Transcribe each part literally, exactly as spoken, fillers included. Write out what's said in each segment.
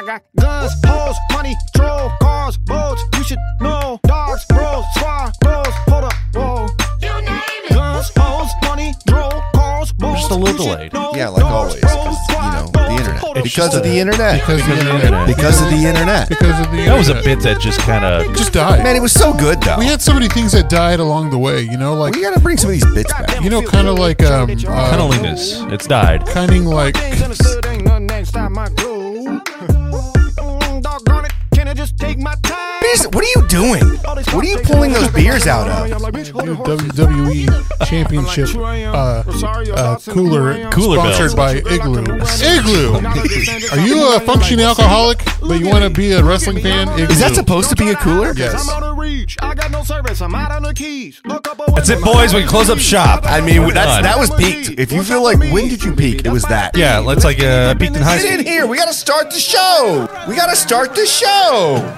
I got guns, hoes, money, drugs, cars, boats. You should know. Dogs, bros, squad, bros. Hold up, whoa. You name it. Guns, hoes, money, drugs, cars, boats. Just a little delayed. Yeah, like always. Because, you know, the internet. Because of the internet. Because of the internet. Because of the internet. Because of the internet. That was a bit that just kind of just died. Man, it was so good, though. We had so many things that died along the way, you know, like We gotta bring some of these bits back. you know, kind of like um, uh, cunnilingus. It's died. kind of like Things understood, ain't nothing that stop my groove. Mm, doggone it, can I just take my time? What are you doing? What are you pulling those beers out of? W W E Championship uh, uh, cooler, Cooler sponsored bells. by Igloo. Igloo. Are you a functioning alcoholic, but you want to be a wrestling fan? Igloo. Is that supposed to be a cooler? Yes. I'm out of reach. I got no service. I'm out on the keys. That's it, boys. We can close up shop. I mean, that's, Done. that was peaked. If you feel like, when did you peak? It was that. Yeah, let's like uh, peaked in high Get school. in here. We gotta start the show. We gotta start the show.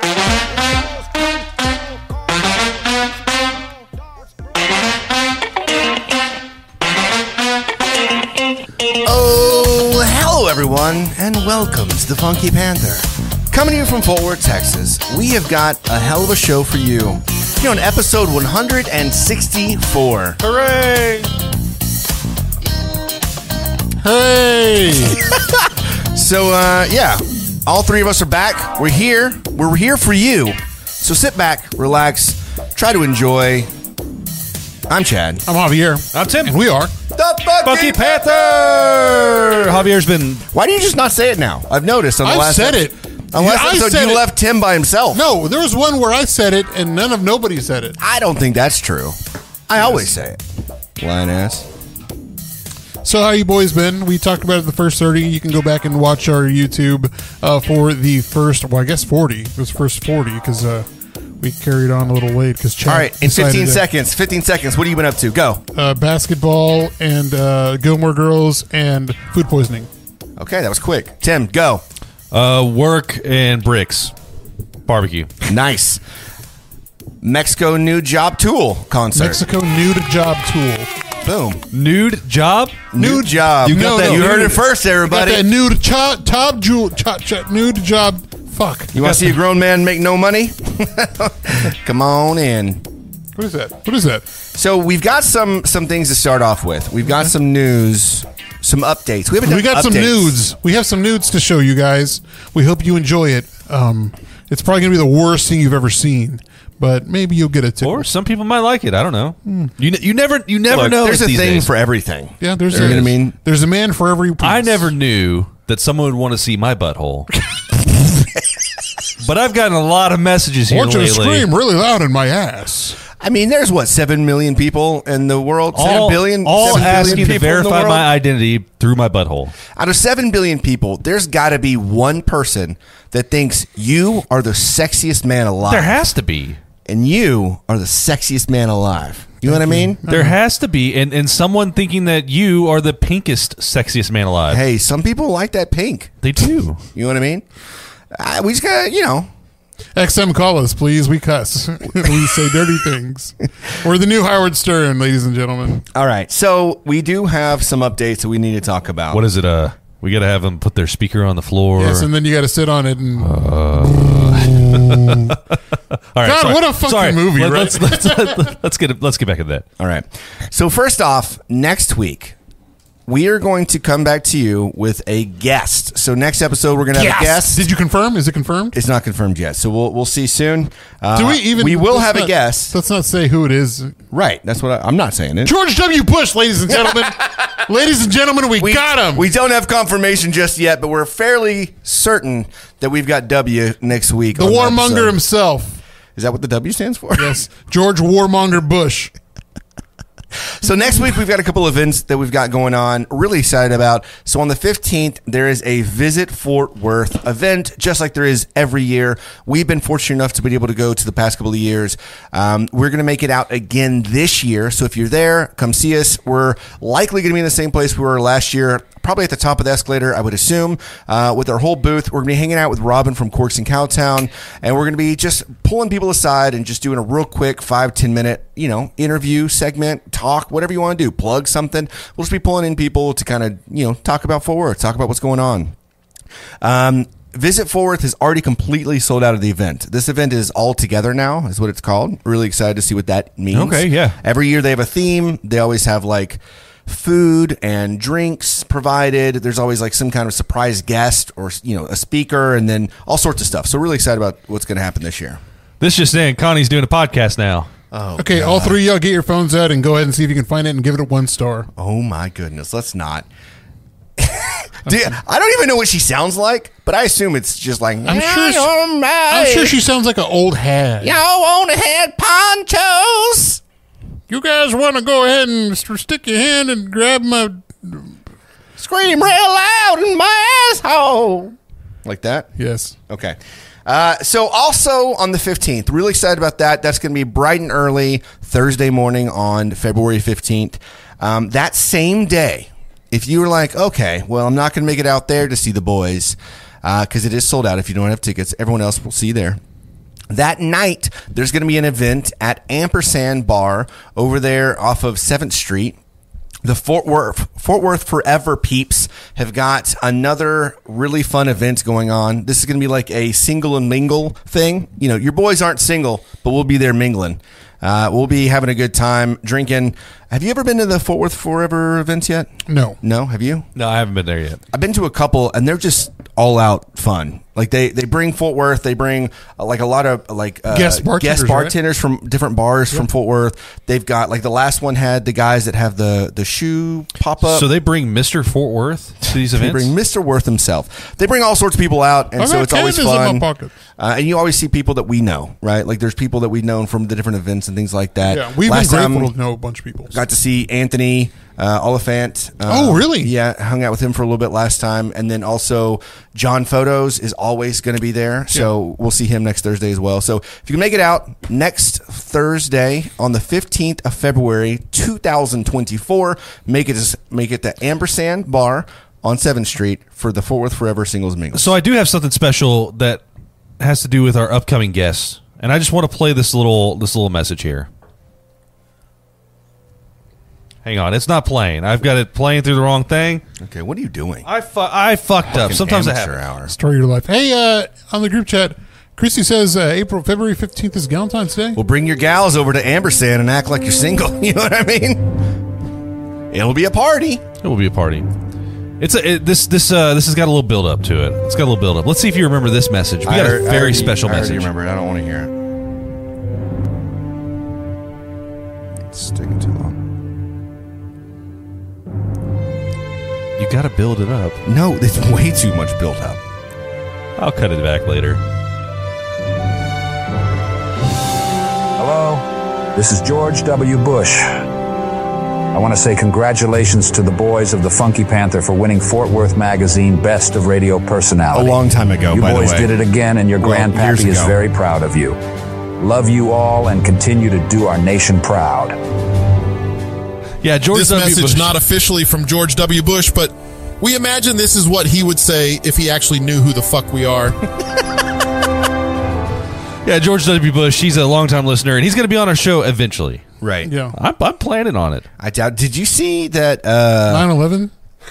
Oh, hello everyone, and welcome to the Funky Panther. Coming to you from Fort Worth, Texas, we have got a hell of a show for you. Here on episode one hundred sixty-four. Hooray! Hey. So, uh, yeah, all three of us are back. We're here. We're here for you. So sit back, relax, try to enjoy. I'm Chad. I'm Javier. I'm Tim. And we are. The Funky, Funky Panther! Javier's been... Why do you just not say it now? I've noticed on the I've last said episode, it. On the last I episode, said you it. left Tim by himself. No, there was one where I said it and none of nobody said it. I don't think that's true. I always say it. Lying ass. So how you boys been? We talked about it the first thirty. You can go back and watch our YouTube uh, for the first, well, I guess forty. It was first forty because uh, we carried on a little late because Chad All right, in decided fifteen to- seconds, fifteen seconds, what have you been up to? Go. Uh, basketball and uh, Gilmore Girls and food poisoning. Okay, that was quick. Tim, go. Uh, work and bricks. Barbecue. Nice. Mexico New Job Tool concert. Mexico nude job tool. Boom. Nude job? New job. You got that You heard nude- it first, Got everybody. that nude cha- top jewel cha- cha- nude job. Fuck. You want to see a grown man make no money? Come on in. What is that? What is that? So we've got some some things to start off with. We've got some news, some updates. We haven't done We got some updates. nudes. We have some nudes to show you guys. We hope you enjoy it. Um, it's probably gonna be the worst thing you've ever seen, but maybe you'll get a tickle. Or some people might like it. I don't know. You, you never you never Look, know. there's a these thing days. for everything. Yeah, there's You a, know what I mean? There's a man for every piece. I never knew that someone would want to see my butthole. But I've gotten a lot of messages I here want you to lately. scream really loud in my ass. I mean, there's what, seven million people in the world? all, seven billion? all seven billion asking to people in the verify world? my identity through my butthole. Out of seven billion people, there's got to be one person that thinks you are the sexiest man alive. There has to be. And you are the sexiest man alive. You know what I mean? There has to be, and, and someone thinking that you are the pinkest, sexiest man alive. Hey, some people like that pink. They do. You know what I mean? Uh, we just got to, you know. X M, call us, please. We cuss. We say dirty things. We're the new Howard Stern, ladies and gentlemen. All right. So we do have some updates that we need to talk about. What is it? Uh, we got to have them put their speaker on the floor. Yes, and then you got to sit on it and. All right, God, sorry. what a fucking Sorry. movie, Let, right? Let's, let's, let's, let's get let's get back to that. All right. So first off, next week, we are going to come back to you with a guest. So next episode, we're going to have a guest. Did you confirm? Is it confirmed? It's not confirmed yet, so we'll we'll see soon. Uh, Do we even? We will let's have not- a guest. Let's not say who it is. Right. That's what I, I'm not saying it. George W. Bush, ladies and gentlemen. Ladies and gentlemen, we, We got him. We don't have confirmation just yet, but we're fairly certain that we've got W next week. the on warmonger episode. himself. Is that what the W stands for? Yes, George Warmonger Bush. So next week, we've got a couple events that we've got going on. Really excited about. So on the fifteenth, there is a Visit Fort Worth event, just like there is every year. We've been fortunate enough to be able to go to the past couple of years. Um, we're going to make it out again this year. So if you're there, come see us. We're likely going to be in the same place we were last year. Probably at the top of the escalator, I would assume, uh, with our whole booth. We're going to be hanging out with Robin from Corks and Cowtown, and we're going to be just pulling people aside and just doing a real quick five, ten minute, you know, interview segment, talk, whatever you want to do, plug something. We'll just be pulling in people to kind of, you know, talk about Fort Worth, talk about what's going on. Um, Visit Fort Worth is already completely sold out of the event. This event is all together now, is what it's called. Really excited to see what that means. Okay, yeah. Every year they have a theme. They always have like food and drinks provided. There's always like some kind of surprise guest or, you know, a speaker, and then all sorts of stuff. So really excited about what's going to happen this year. This just in, Connie's doing a podcast now. Oh, Okay, God. all three of y'all get your phones out and go ahead and see if you can find it and give it a one star. Oh my goodness, let's not. Dude, I don't even know what she sounds like, but I assume it's just like, I'm sure. She, I'm sure she sounds like an old hag. y'all want to have ponchos? You guys want to go ahead and st- stick your hand and grab my? Scream real loud in my asshole. Like that? Yes. Okay. Uh, so also on the fifteenth, really excited about that. That's going to be bright and early Thursday morning on February fifteenth. Um, that same day, if you were like, okay, well, I'm not going to make it out there to see the boys because uh, it is sold out if you don't have tickets. Everyone else will see you there. That night, there's going to be an event at Ampersand Bar over there off of seventh Street. The Fort Worth Fort Worth Forever peeps have got another really fun event going on. This is going to be like a single and mingle thing. You know, your boys aren't single, but we'll be there mingling. Uh, we'll be having a good time, drinking. Have you ever been to the Fort Worth Forever events yet? No. No? Have you? No, I haven't been there yet. I've been to a couple, and they're just all out fun. Like they, they bring Fort Worth, they bring uh, like a lot of like uh, Guest bartenders, guest bartenders from different bars from Fort Worth. They've got like the last one had the guys that have the the shoe pop up. So they bring Mister Fort Worth to these They events? bring Mister Worth himself. They bring all sorts of people out, and I've so got it's always cannons in my fun. pocket. Uh, and you always see people that we know, right? Like there's people that we've known from the different events and things like that. Yeah, we've Last been time, grateful to know a bunch of people. got to see Anthony uh, Oliphant. Uh, Oh, really? Yeah, hung out with him for a little bit last time, and then also John Photos is always going to be there, so we'll see him next Thursday as well. So if you can make it out next Thursday on the fifteenth of February, two thousand twenty-four, make it make it to Ampersand Bar on seventh Street for the Fort Worth Forever Singles Mingle. So I do have something special that has to do with our upcoming guests, and I just want to play this little this little message here. Hang on, it's not playing. I've got it playing through the wrong thing. Okay, what are you doing? I fu- I fucked up. Fucking Sometimes I amateur have. hour. Story of your life. Hey, uh, on the group chat, Christy says uh, April, February fifteenth is Valentine's Day. Well, bring your gals over to Ampersand and act like you're single. You know what I mean? It'll be a party. It will be a party. It's a it, this this uh this has got a little build up to it. It's got a little build up. Let's see if you remember this message. We got I a already- I very already- special I already message. remember it. I don't want to hear it. It's taking too long. You got to build it up. No, it's way too much built up. I'll cut it back later. Hello, this is George W. Bush. I want to say congratulations to the boys of the Funky Panther for winning Fort Worth Magazine Best of Radio Personality. A long time ago, You by the boys way. did it again, and your Well, grandpappy years is ago. very proud of you. Love you all and continue to do our nation proud. Yeah, George This W. message Bush. not officially from George W. Bush, but we imagine this is what he would say if he actually knew who the fuck we are. Yeah, George W. Bush. He's a longtime listener, and he's going to be on our show eventually. Right. Yeah. I'm, I'm planning on it. I doubt. Did you see that? Uh, nine eleven?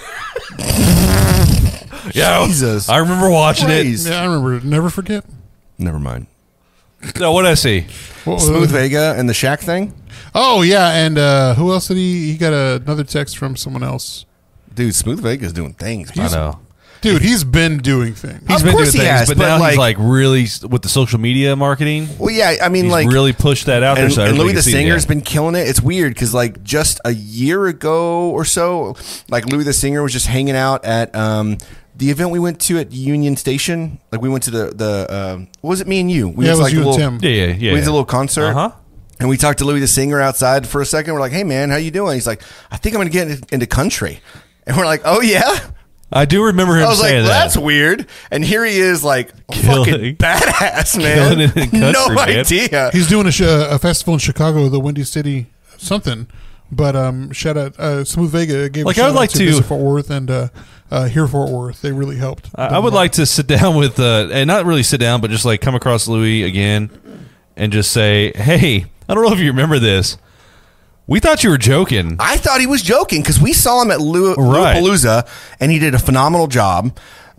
Yeah, Jesus. I remember watching Please. Yeah, I remember it. Never forget. Never mind. it. No, what did I see? What was Smooth it? Vega and the Shaq thing? Oh, yeah, and uh, who else did he? He got another text from someone else. Dude, Smooth Vega's doing things. I know. Dude, he's been doing things. He's Of been doing course he things, has, but, but now like- he's like really with the social media marketing. Well, yeah, I mean, He's like. really pushed that out there. And, So and everybody Louis can the see it, Singer's yeah. been killing it. It's weird because, like, just a year ago or so, like, Louis the Singer was just hanging out at um, the event we went to at Union Station. Like, we went to the, the uh, what was it, me and you? We Yeah, went it was to, you a and little, Tim. Yeah, yeah, yeah. We went to yeah. a little concert. Uh-huh. And we talked to Louis the Singer outside for a second. We're like, hey, man, how you doing? He's like, I think I'm going to get into, into country. And we're like, oh, yeah? I do remember him I was like, saying well, that. that's weird. And here he is, like, Killing- fucking badass, man. killing it in country, no man. idea. He's doing a, sh- a festival in Chicago, the Windy City something. But um, shout out uh, Smooth Vega gave Like, a I shout would out like to to- Visit Fort Worth and uh, uh, Here Fort Worth. They really helped. I, I would like to sit down with, uh, and not really sit down, but just like come across Louis again and just say, hey, I don't know if you remember this. We thought you were joking. I thought he was joking because we saw him at Lou- Right. Lollapalooza and he did a phenomenal job.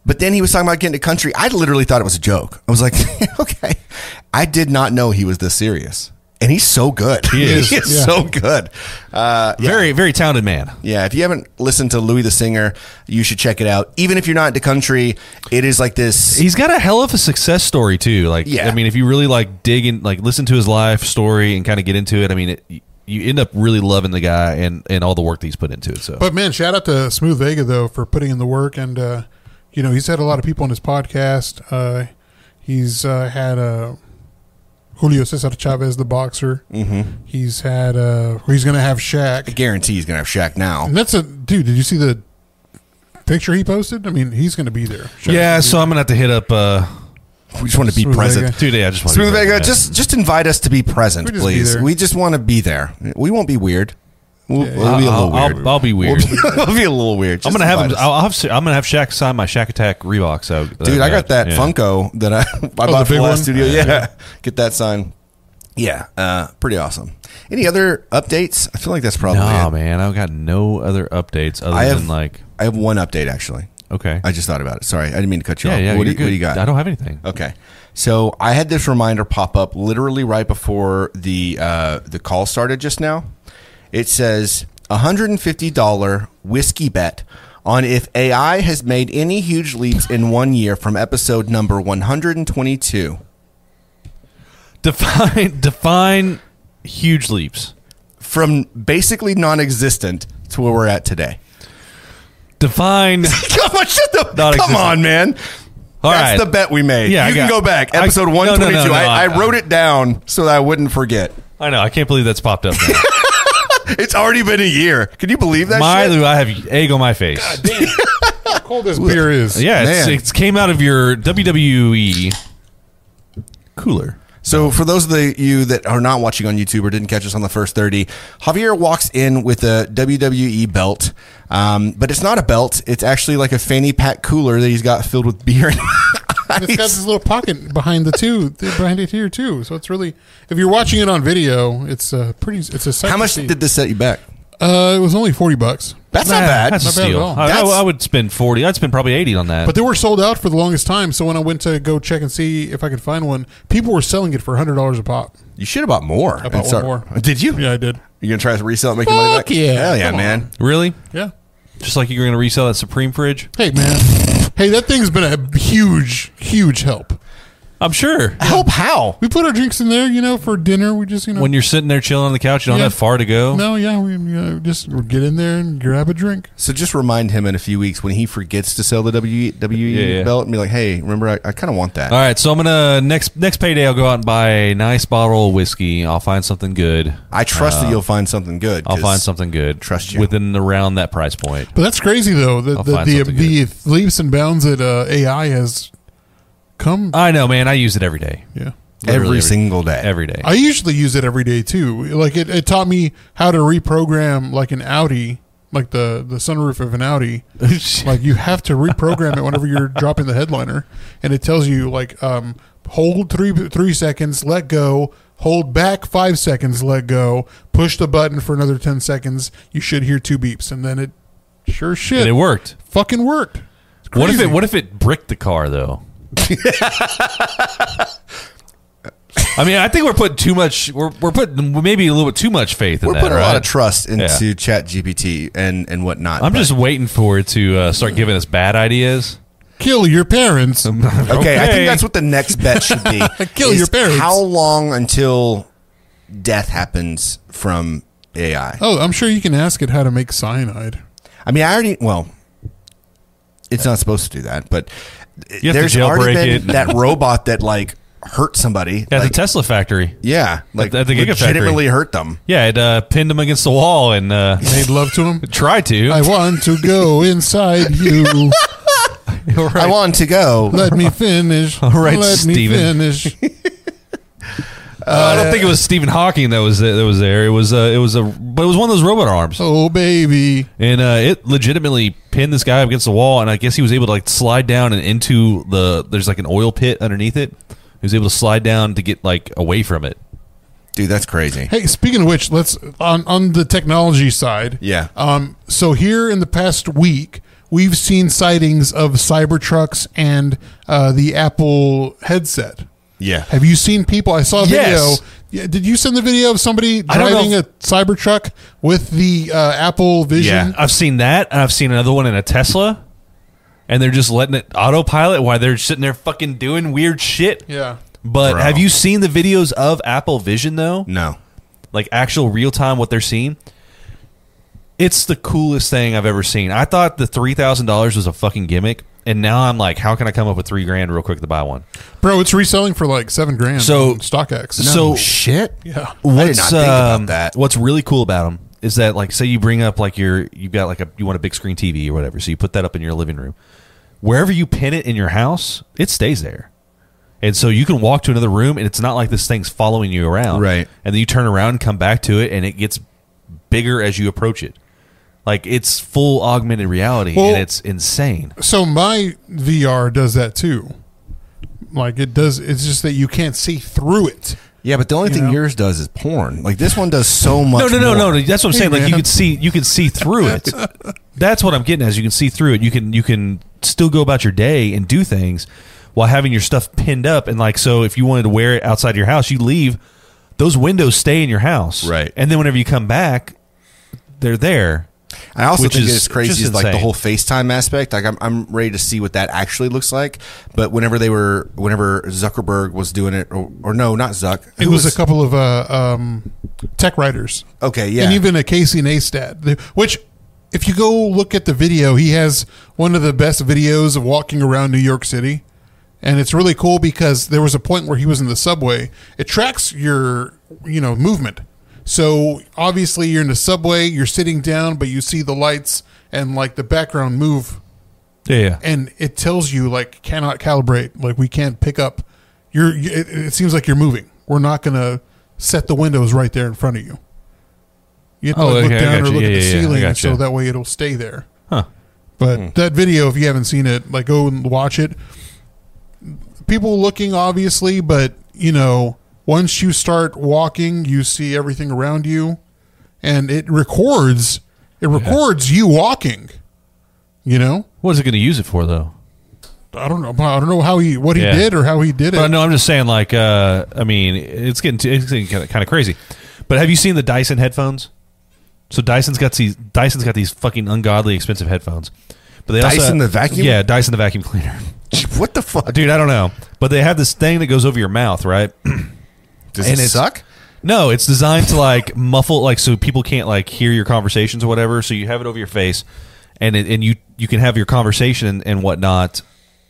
But then he was talking about getting to country. I literally thought it was a joke. I was like, okay. I did not know he was this serious. And he's so good. He is. he is Yeah. so good. Uh, yeah. Very, very talented man. Yeah, if you haven't listened to Louis the Singer, you should check it out. Even if you're not into country, it is like this. He's got a hell of a success story too. Like, Yeah. I mean, if you really like dig in, like listen to his life story and kind of get into it, I mean, it, you end up really loving the guy and, and all the work that he's put into it. So, But man, shout out to Smooth Vega though for putting in the work, and uh, you know he's had a lot of people on his podcast. Uh, he's uh, had uh, Julio Cesar Chavez, the boxer. Mm-hmm. He's had. Uh, he's going to have I Shaq, guarantee he's going to have Shaq now. and that's a dude. Did you see the picture he posted? I mean, he's going to be there. Shaq's yeah, gonna so I'm gonna have to hit up. Uh, We just want to be Smooth present. Vega. Dude, yeah, I just want Smooth to be Vega, present, yeah. just just invite us to be present, We just be please. there. We just want to be there. We won't be weird. We'll, Yeah, we'll be a I'll, little I'll, weird. I'll be weird. We'll be a little weird. I'm Just gonna have him. invite us. I'll have. I'm gonna have Shaq sign my Shaq Attack Reebok. So, Dude, I got that yeah. Funko that I, I the bought for big the last one? studio. Yeah. Yeah. Get that sign. Yeah, uh, pretty awesome. Any other updates? I feel like that's probably No, it. man, I've got no other updates other I have than like. I have one update actually. Okay. I just thought about it. Sorry, I didn't mean to cut you yeah, off. yeah. what, do you're you, what do you good. got? I don't have anything. Okay. So I had this reminder pop up literally right before the uh, the call started just now. It says one hundred fifty dollars whiskey bet on if A I has made any huge leaps in one year from episode number one hundred twenty-two. Define define huge leaps. From basically non-existent to where we're at today. Define. Come on, shut the, come Non-existent. on, man. All That's right. the bet we made. Yeah, I you can got- go back. I- Episode no, no, one twenty-two. no, no, I, I I- wrote it down so that I wouldn't forget. I know. I can't believe that's popped up. Now. It's already been a year. Can you believe that my, shit? I have egg on my face. How cold this beer is. Yeah, it's, Man. it came out of your W W E cooler. So for those of the, you that are not watching on YouTube or didn't catch us on the first thirty, Javier walks in with a W W E belt, um, but it's not a belt. It's actually like a fanny pack cooler that he's got filled with beer and And it's got this little pocket behind the two, behind it here too. So it's really, if you're watching it on video, it's uh, pretty. It's a sight How to much see. did this set you back? Uh, it was only forty bucks, That's Nah, not bad. That's a Not bad at steal. all. I, I, That's- I would spend forty. I'd spend probably eighty on that. but they were sold out for the longest time. So when I went to go check and see if I could find one, people were selling it for hundred dollars a pop. You should have bought more. I bought And one start- more. Did you? Yeah, I did. You gonna try to resell it, make your money Fuck back? yeah. Hell yeah, Come man. really, Yeah. just like you're going to resell that Supreme fridge. Hey man. Hey, that thing's been a huge, huge help. I'm sure. Help how? We put our drinks in there, you know, for dinner. We just, you know, When you're sitting there chilling on the couch, you don't Yeah. have far to go. no, yeah, we you know, just get in there and grab a drink. So just remind him in a few weeks when he forgets to sell the W W E Yeah, yeah. belt and be like, hey, remember, I, I kind of want that. All right, so I'm gonna next next payday. I'll go out and buy a nice bottle of whiskey. I'll find something good. I trust that you'll find something good. I'll 'cause find something good. Trust you. within around that price point. But that's crazy though. The I'll the find the, something the leaps and bounds that uh, A I has come. I know, man. I use it every day. Yeah. every, Literally single day. Every day. I usually use it every day too. Like it, it taught me how to reprogram like an Audi, like the, the sunroof of an Audi. Like you have to reprogram it whenever you're dropping the headliner, and it tells you like um, hold three three seconds, let go, hold back five seconds, let go, push the button for another ten seconds. You should hear two beeps, and then it sure shit and it worked. fucking worked. It's What if crazy. it? What if it bricked the car though? I mean, I think we're putting too much. We're we're putting maybe a little bit too much faith in We're that. putting a right? lot of trust into Yeah. Chat G P T and, and whatnot. I'm but- just waiting for it to uh, start giving us bad ideas. kill your parents? Okay, I Okay. think that's what the next bet should be. Kill is your parents. How long until death happens from A I? Oh, I'm sure you can ask it how to make cyanide. I mean, I already, well, it's not supposed to do that, but You have there's to already jailbreak been it. that robot that, like, hurt somebody. At like, the Tesla factory. yeah, like, at the Gigafactory. legitimately hurt them. Yeah, it uh, pinned him against the wall and uh, Made love to him. tried to. I want to go inside you. I want to go. Let me finish. All right, Let me Steven. finish. Uh, I don't think it was Stephen Hawking that was that was there. It was uh, it was a but it was one of those robot arms, Oh, baby. and uh, it legitimately pinned this guy up against the wall. And I guess he was able to like slide down and into the there's like an oil pit underneath it. He was able to slide down to get like away from it. Dude, that's crazy. Hey, speaking of which, let's on on the technology side. Yeah. Um. So here in the past week, we've seen sightings of Cybertrucks and uh, the Apple headset. Yeah. Have you seen people? I saw a video. Yes. Yeah, did you send the video of somebody I don't know driving if- a Cybertruck with the uh, Apple Vision? Yeah. I've seen that. And I've seen another one in a Tesla, and they're just letting it autopilot while they're sitting there fucking doing weird shit. Yeah. But Bro. have you seen the videos of Apple Vision though? No. Like actual real time what they're seeing? It's the coolest thing I've ever seen. I thought the three thousand dollars was a fucking gimmick, and now I'm like, how can I come up with three grand real quick to buy one? Bro, it's reselling for like seven grand So- on StockX. so shit. yeah. I did not think um, about that. What's really cool about them is that, like, say you bring up like your you've got like a you want a big screen T V or whatever, so you put that up in your living room. Wherever you pin it in your house, it stays there, and so you can walk to another room, and it's not like this thing's following you around, Right. And then you turn around and come back to it, and it gets bigger as you approach it. Like it's full augmented reality, Well- and it's insane. So my V R does that too. Like it does. It's just that you can't see through it. Yeah, but the only You thing know? yours does is porn. Like this one does so much. No, no, no, more. no, no. That's what I'm Hey, saying. Like you man. can see, you can see through it. That's what I'm getting at. Is you can see through it. You can, you can still go about your day and do things while having your stuff pinned up. And like, so if you wanted to wear it outside your house, you leave. Those windows stay in your house, Right. And then whenever you come back, they're there. I also Which think is it's crazy just is like the insane. whole FaceTime aspect. Like I'm, I'm ready to see what that actually looks like. But whenever they were, whenever Zuckerberg was doing it, or, or no, not Zuck. It Who was, a couple of uh, um, tech writers. Okay, yeah. And even a Casey Neistat, the- which, if you go look at the video, he has one of the best videos of walking around New York City. And it's really cool because there was a point where he was in the subway. It tracks your, you know, movement. So obviously you're in the subway, you're sitting down, but you see the lights and like the background move. Yeah, yeah. And it tells you like cannot calibrate, like we can't pick up. You're. It, it seems like you're moving. We're not going to set the windows right there in front of you. You have to Oh, like, look okay, I down or gotcha. look Yeah, at the yeah, yeah, I ceiling, gotcha. so that way it'll stay there. Huh. But that video, if you haven't seen it, like go and watch it. People looking, obviously, but you know, once you start walking, you see everything around you, and it records. It records you walking. You know, What is it going to use it for though? I don't know. I don't know how he what he Yeah. did or how he did it. But no, I'm just saying. Like, uh, I mean, it's getting too, it's getting kind of, kind of crazy. But have you seen the Dyson headphones? So Dyson's got these Dyson's got these fucking ungodly expensive headphones. But they also Dyson the vacuum? Yeah, Dyson the vacuum cleaner. What the fuck? Dude, I don't know. But they have this thing that goes over your mouth, right? Does and it it's- suck? No, it's designed to like muffle, like so people can't like hear your conversations or whatever. So you have it over your face, and it, and you you can have your conversation and, and whatnot.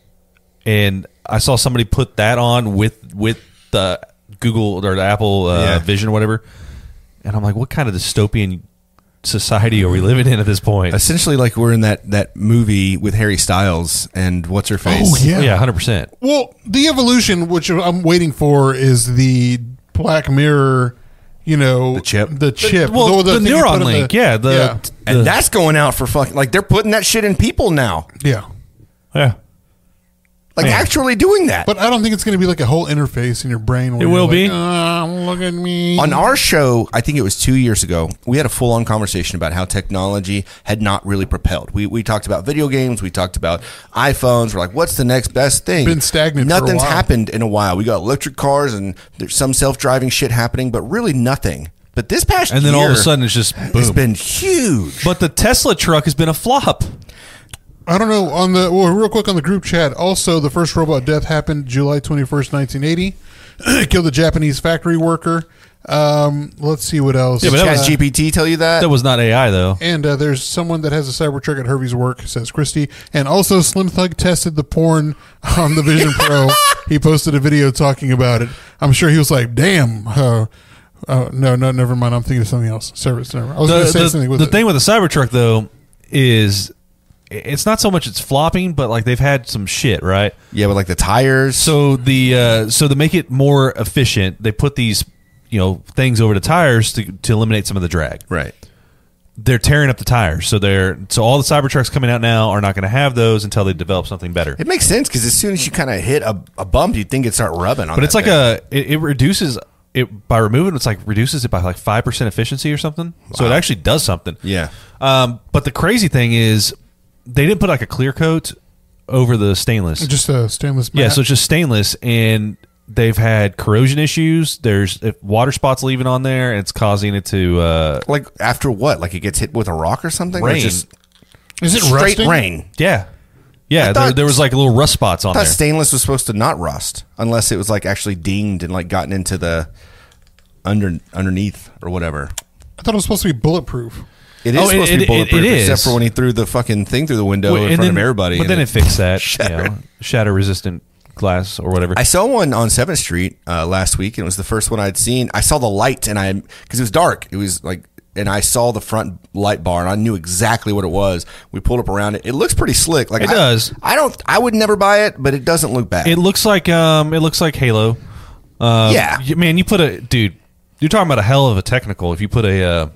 And I saw somebody put that on with with the Google or the Apple uh, Yeah. Vision or whatever, and I'm like, what kind of dystopian society are we living in at this point? Essentially, like we're in that that movie with Harry Styles and what's her face. Oh, yeah. yeah, hundred percent. Well, the evolution, which I'm waiting for, is the Black Mirror. You know, The chip. the chip, Well, the thing you put in Neuralink, yeah, the, yeah, And the- that's going out for fucking like they're putting that shit in people now. yeah. yeah. Like Man. actually doing that. But I don't think it's going to be like a whole interface in your brain. Where It you're will like, be. "Ah, look at me. On our show, I think it was two years ago, we had a full on conversation about how technology had not really propelled. We, we talked about video games, we talked about iPhones. We're like, what's the next best thing? Been stagnant for a Nothing's while. happened in a while. We got electric cars and there's some self driving shit happening, but really nothing. But this past And then year, all of a sudden it's just it's boom. been huge. But the Tesla truck has been a flop. I don't know. On the well, real quick on the group chat. Also, the first robot death happened July twenty first, nineteen eighty. Killed a Japanese factory worker. Um, let's see what else. Yeah, but that Chat was- G P T tell you that? That was not A I though. And uh, there's someone that has a Cybertruck at Hervey's work, says Christy. And also, Slim Thug tested the porn on the Vision Pro. He posted a video talking about it. I'm sure he was like, damn. Uh, uh, no, no, never mind. I'm thinking of something else. Service, never. I was going The, to say the- something with the it. thing with the Cybertruck though is it's not so much it's flopping, but like they've had some shit, right? yeah, with like the tires. So the uh, so to make it more efficient, they put these you know things over the tires to to eliminate some of the drag. right. They're tearing up the tires, so they're so all the Cybertrucks coming out now are not going to have those until they develop something better. It makes sense because as soon as you kind of hit a, a bump, you'd think it'd start rubbing on But it's that like thing. a it, it reduces it by removing it's like reduces it by like five percent efficiency or something. So it actually does something. Yeah. Um, but the crazy thing is, they didn't put like a clear coat over the stainless. Just a stainless. Yeah, mat. so it's just stainless, and they've had corrosion issues. There's if water spots leaving on there, and it's causing it to uh, Like after what? Like it gets hit with a rock or something? Or Rain. just is it straight rusting? rain? yeah, yeah. I There, thought- there was like little rust spots on I thought there. stainless was supposed to not rust unless it was like actually dinged and like gotten into the under underneath or whatever. I thought it was supposed to be bulletproof. It is Oh, supposed it- to be it- bulletproof, it is. except for when he threw the fucking thing through the window Well, in and front then- of everybody. But and then it fixed that, you shattered. know, shatter resistant glass or whatever. I saw one on seventh Street uh, last week, and it was the first one I'd seen. I saw the light, and I because it was dark. It was like, and I saw the front light bar, and I knew exactly what it was. We pulled up around it. It looks pretty slick. Like It I, does. I don't. I would never buy it, but it doesn't look bad. It looks like um, it looks like Halo. Uh, Yeah. y- man, you put a dude. You're talking about a hell of a technical. If you put a uh,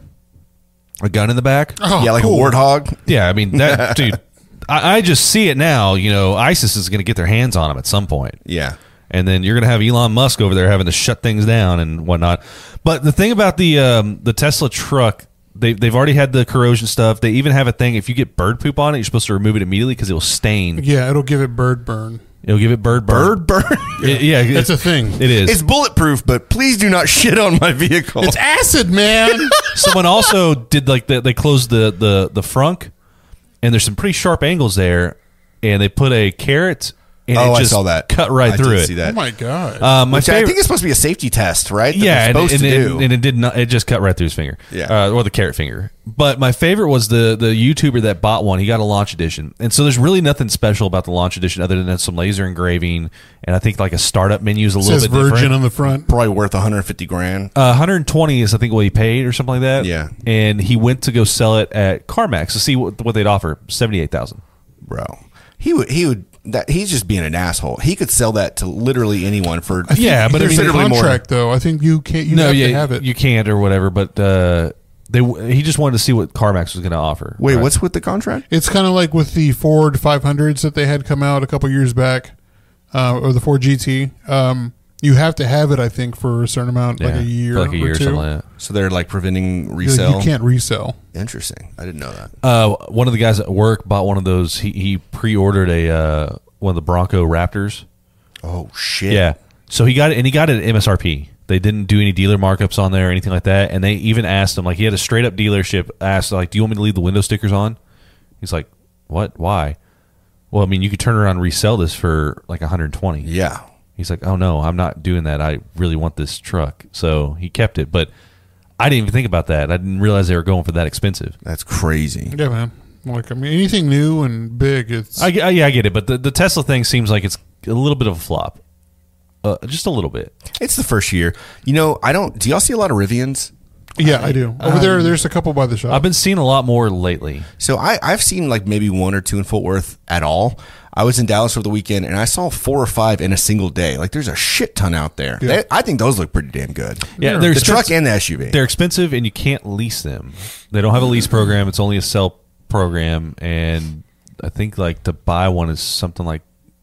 a gun in the back, Oh, yeah, like cool. a warthog. yeah, I mean that dude. I, I just see it now. You know, ISIS is going to get their hands on him at some point. Yeah. And then you're going to have Elon Musk over there having to shut things down and whatnot. But the thing about the um, the Tesla truck, they, they've already had the corrosion stuff. They even have a thing, if you get bird poop on it, you're supposed to remove it immediately because it will stain. Yeah, it'll give it bird burn. It'll give it bird burn. Bird burn. It- yeah, That's it- a thing. It is. It's bulletproof, but please do not shit on my vehicle. It's acid, man. Someone also did like the, they closed the, the, the frunk, and there's some pretty sharp angles there, and they put a carrot and Oh, it I just saw that. cut right I through did it. see Oh that. my god. Uh, my Which I favorite, think is supposed to be a safety test, right? That yeah, they're and, supposed and, to and, do. and it did not. It just cut right through his finger. Yeah. uh, or the carrot finger. But my favorite was the the YouTuber that bought one. He got a launch edition, and so there's really nothing special about the launch edition other than some laser engraving, and I think like a startup menu is a It little says bit Virgin different. on the front. Probably worth one hundred fifty grand. Uh, one hundred twenty is I think what he paid or something like that. Yeah. and he went to go sell it at CarMax to see what, what they'd offer. seventy eight thousand. Bro, he would he would that he's just being an asshole. He could sell that to literally anyone for I think Yeah, but I there's mean- a considerably more. contract though. I think you can't. You no, have yeah, to have it. you can't or whatever. But uh, they he just wanted to see what CarMax was going to offer. Wait, Right. what's with the contract? It's kind of like with the Ford five hundreds that they had come out a couple years back, uh, or the Ford G T. Um, you have to have it, I think, for a certain amount, like Yeah, a year, for like a year or or two. something like that. So they're like preventing You- resale. You can't resell. Interesting. I didn't know that. Uh, one of the guys at work bought one of those. He he pre-ordered a uh, one of the Bronco Raptors. Oh shit. Yeah, so he got it, and he got it at M S R P. They didn't do any dealer markups on there or anything like that. And they even asked him, like, he had a straight up dealership asked, like, "Do you want me to leave the window stickers on?" He's like, "What? Why?" Well, I mean, you could turn around and resell this for like one hundred twenty. Yeah. He's like, "Oh no, I'm not doing that. I really want this truck." So he kept it, but I didn't even think about that. I didn't realize they were going for that expensive. That's crazy. Yeah, man. Like I mean, anything new and big, it's I, get- I- yeah, I get it, but the, the Tesla thing seems like it's a little bit of a flop, uh, just a little bit. It's the first year. You know, I don't. Do y'all see a lot of Rivians? yeah, I do. Over there, there's a couple by the shop. I've been seeing a lot more lately. So I, I've seen like maybe one or two in Fort Worth at all. I was in Dallas over the weekend and I saw four or five in a single day. Like there's a shit ton out there. Yeah. They, I think those look pretty damn good. Yeah, they're the truck expensive- and the S U V. They're expensive, and you can't lease them. They don't have a lease program. It's only a sell program, and I think like to buy one is something like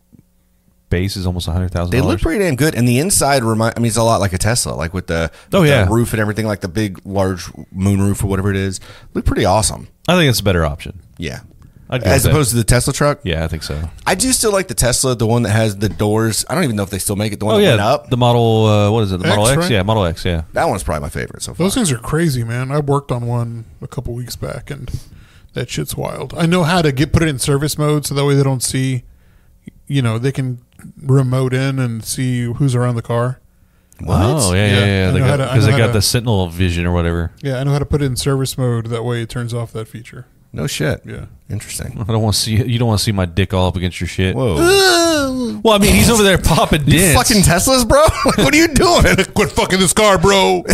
base is almost a hundred thousand They look dollars. pretty damn good, and the inside remind. I mean, it's a lot like a Tesla, like with the, Oh, with yeah. the roof and everything, like the big, large moon roof or whatever it is. Look pretty awesome. I think it's a better option. Yeah, I'd go as with that. opposed to the Tesla truck. Yeah, I think so. I do still like the Tesla, the one that has the doors. I don't even know if they still make it. The one Oh that yeah, went up. the model. Uh, what is it? The Model X, X. right? Yeah, Model X. Yeah. That one's probably my favorite so far. Those things are crazy, man. I worked on one a couple weeks back, and that shit's wild. I know how to get put it in service mode, so that way they don't see. You know, they can remote in and see who's around the car. What? Oh yeah, yeah, Yeah, yeah. I They know how got, to- I because know they how got to- the Sentinel vision or whatever. Yeah, I know how to put it in service mode. That way, it turns off that feature. No shit. Yeah. Interesting. I don't want to see you don't want to see my dick all up against your shit. Whoa. Well, I mean, he's over there popping You dents. fucking Teslas, bro? Like, what are you doing? Quit fucking this car, bro.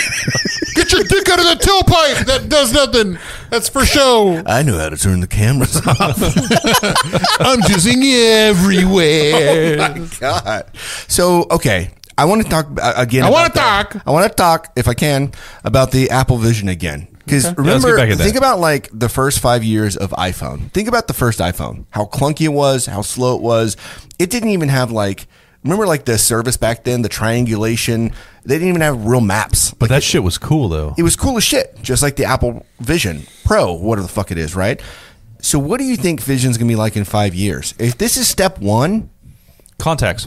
Get your dick out of that tailpipe. That does nothing. That's for show. I know how to turn the cameras off. I'm jizzing everywhere. My God. So, okay. I want to talk uh, again. I about wanna that. talk. I want to talk, if I can, about the Apple Vision again. Because let's remember, get back at that. think about like the first five years of iPhone. Think about the first iPhone. How clunky it was, how slow it was. It didn't even have like, remember like the service back then, the triangulation. They didn't even have real maps. But that shit was cool though. It was cool as shit, just like the Apple Vision Pro, whatever the fuck it is, right? So what do you think Vision's going to be like in five years? If this is step one, Contacts.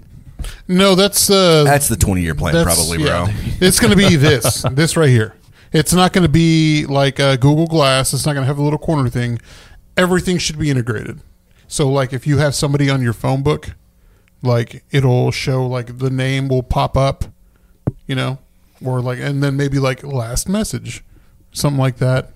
No, that's uh, that's the twenty-year plan, that's- probably, yeah. bro. It's going to be this, this right here. It's not going to be like a Google Glass. It's not going to have a little corner thing. Everything should be integrated. So, like, if you have somebody on your phone book, like, it'll show, like, the name will pop up, you know, or, like, and then maybe, like, last message, something like that.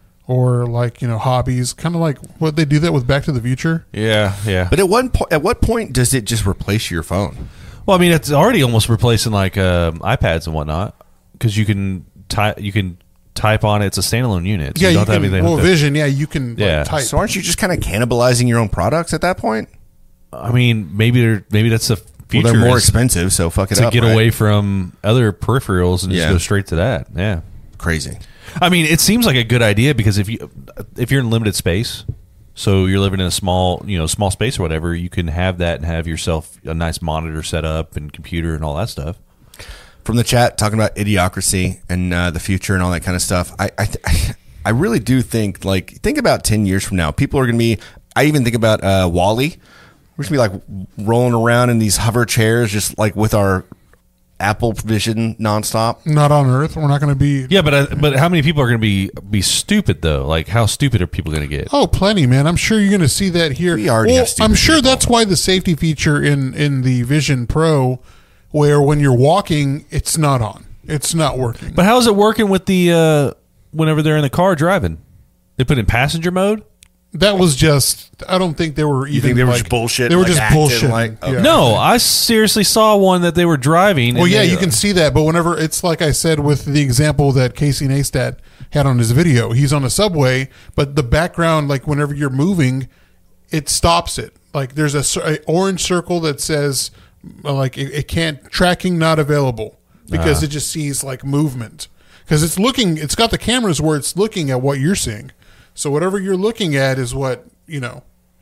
Or, like, you know, hobbies, kind of like what they do that with Back to the Future. Yeah, yeah. But at one po- at what point does it just replace your phone? Well, I mean, it's already almost replacing like uh, iPads and whatnot because you can type. You can type on it. It's a standalone unit. So Yeah, you you don't have can, anything. well, hooked up. Vision, yeah, you can, Yeah. like, type. So aren't you just kind of cannibalizing your own products at that point? I mean, maybe they're, maybe that's the Well, future. they're more is expensive, so fuck it to up. get right? away from other peripherals and Yeah. just go straight to that. Yeah. Crazy. I mean, it seems like a good idea because if you if you're in limited space, so you're living in a small you know small space or whatever, you can have that and have yourself a nice monitor set up and computer and all that stuff. From the chat, talking about idiocracy and uh, the future and all that kind of stuff. I I, th- I really do think, like, think about ten years from now. People are going to be, I even think about uh, WALL-E. We're going to be, like, rolling around in these hover chairs just, like, with our Apple Vision nonstop. Not on Earth. We're not going to be. Yeah, but uh, but how many people are going to be be stupid though? Like, how stupid are people going to get? Oh, plenty, man. I'm sure you're going to see that here. We already have stupid I'm sure people. that's why the safety feature in, in the Vision Pro, where when you're walking, it's not on. It's not working. But how is it working with the uh, whenever they're in the car driving? They put it in passenger mode. that was just. I don't think they were even. think they were like, just bullshitting, They were like, just acting bullshit. like- okay. No, I seriously saw one that they were driving. Well, and yeah, they- you can see that, but whenever it's like I said with the example that Casey Neistat had on his video, he's on a subway, but the background, like whenever you're moving, it stops it. Like there's a, cir- a orange circle that says uh, like it, it can't tracking not available because it just sees like movement because it's looking. It's got the cameras where it's looking at what you're seeing, so whatever you're looking at is what you know.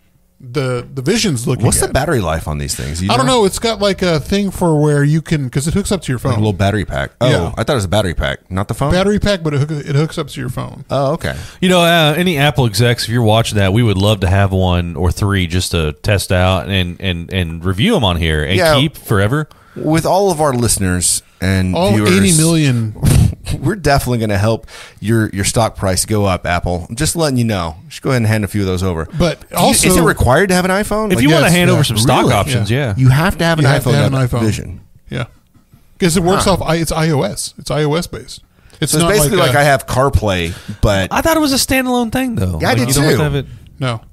The the Vision's looking. What's at. the battery life on these things? You I don't know. It's got like a thing for where you can because it hooks up to your phone. Like a little battery pack. Oh, Yeah. I thought it was a battery pack, not the phone. battery pack, but it, hook, it hooks up to your phone. Oh, okay. You know, uh, any Apple execs, if you're watching that, we would love to have one or three just to test out and and and review them on here and Yeah. keep forever. With all of our listeners and All viewers, eighty million. we're definitely going to help your your stock price go up. Apple, I'm just letting you know. Just go ahead and hand a few of those over. But Do you- also- is it required to have an iPhone? If Like, you want to yes, hand yeah. over some stock Really? options, yeah. you have to have an You iPhone. have to have to an iPhone. Vision. Yeah, because it works Huh. off. I- It's iOS. It's iOS based. It's So it's not basically like, a- I have CarPlay, but I thought it was a standalone thing, though. Yeah, I Like, did you don't have too. to have it. no.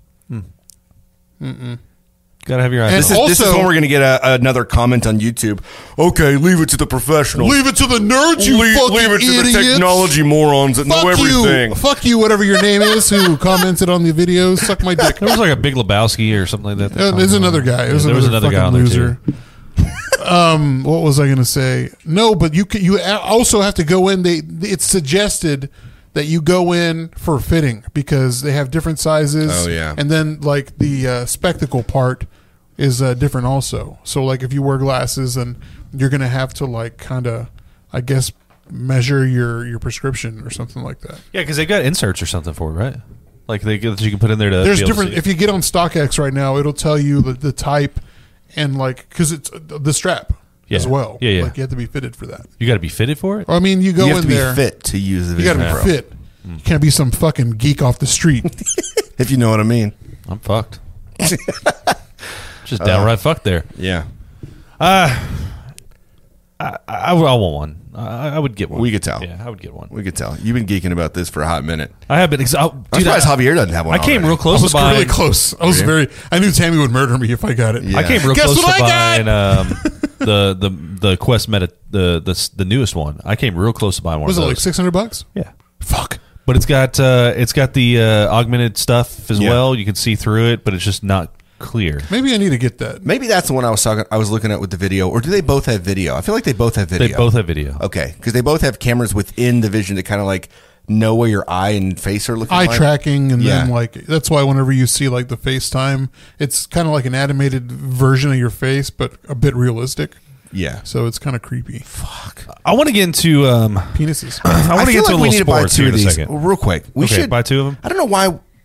Got to have your And this iPhone. is, this is also- when we're going to get a, another comment on YouTube. Okay, leave it to the professionals. Leave it to the nerds, you leave, fucking leave it to idiots. the technology morons that Fuck know everything. you, fuck you, whatever your name is, who commented on the videos. Suck my dick. There was like a Big Lebowski or something like that. Uh, there's another guy. There's Yeah, there was another, another guy fucking on there, loser. um, what was I going to say? No, but you can, you also have to go in. They it's suggested that you go in for fitting because they have different sizes. Oh, yeah. and then like the uh, spectacle part is uh, different also. So like if you wear glasses, and you're going to have to like kind of, I guess, measure your your prescription or something like that. Yeah, because they got inserts or something for it, right? Like they that you can put in there to. There's be able to different. see. If you get on StockX right now, it'll tell you the, the type and like because it's uh, the strap as Yeah. well. Yeah, yeah. Like you have to be fitted for that. You got to be fitted for it. I mean, you go You have in to be there. fit to use the You got Vision to be Pro. fit. You can't be some fucking geek off the street. If you know what I mean. I'm fucked. Just downright fucked there. Yeah. I, I, I want one. I, I would get one. We could tell. Yeah, I would get one. We could tell. You've been geeking about this for a hot minute. I have been. Ex- oh, I'm dude, surprised I, Javier doesn't have one I came already. real I close was to buying. really close. I was very. I knew Tammy would murder me if I got it. Yeah. I came real Guess close what to I buying um, the the the Quest Meta the the the newest one. I came real close to buying one. Was of it those. like six hundred bucks? Yeah, Fuck. but it's got uh, it's got the uh, augmented stuff as Yeah. well. You can see through it, but it's just not clear. Maybe I need to get that. Maybe that's the one I was talking. I was looking at with the video, or do they both have video? I feel like they both have video. They both have video. Okay, because they both have cameras within the Vision to kind of like know where your eye and face are looking. Eye like. tracking, and then Yeah. like that's why whenever you see like the FaceTime, it's kind of like an animated version of your face, but a bit realistic. Yeah. So it's kind of creepy. I want to get into. Um, Penises. I want to feel get into like a we little need to buy sports two here of in a these second. real quick. We Okay, should buy two of them? I don't know why.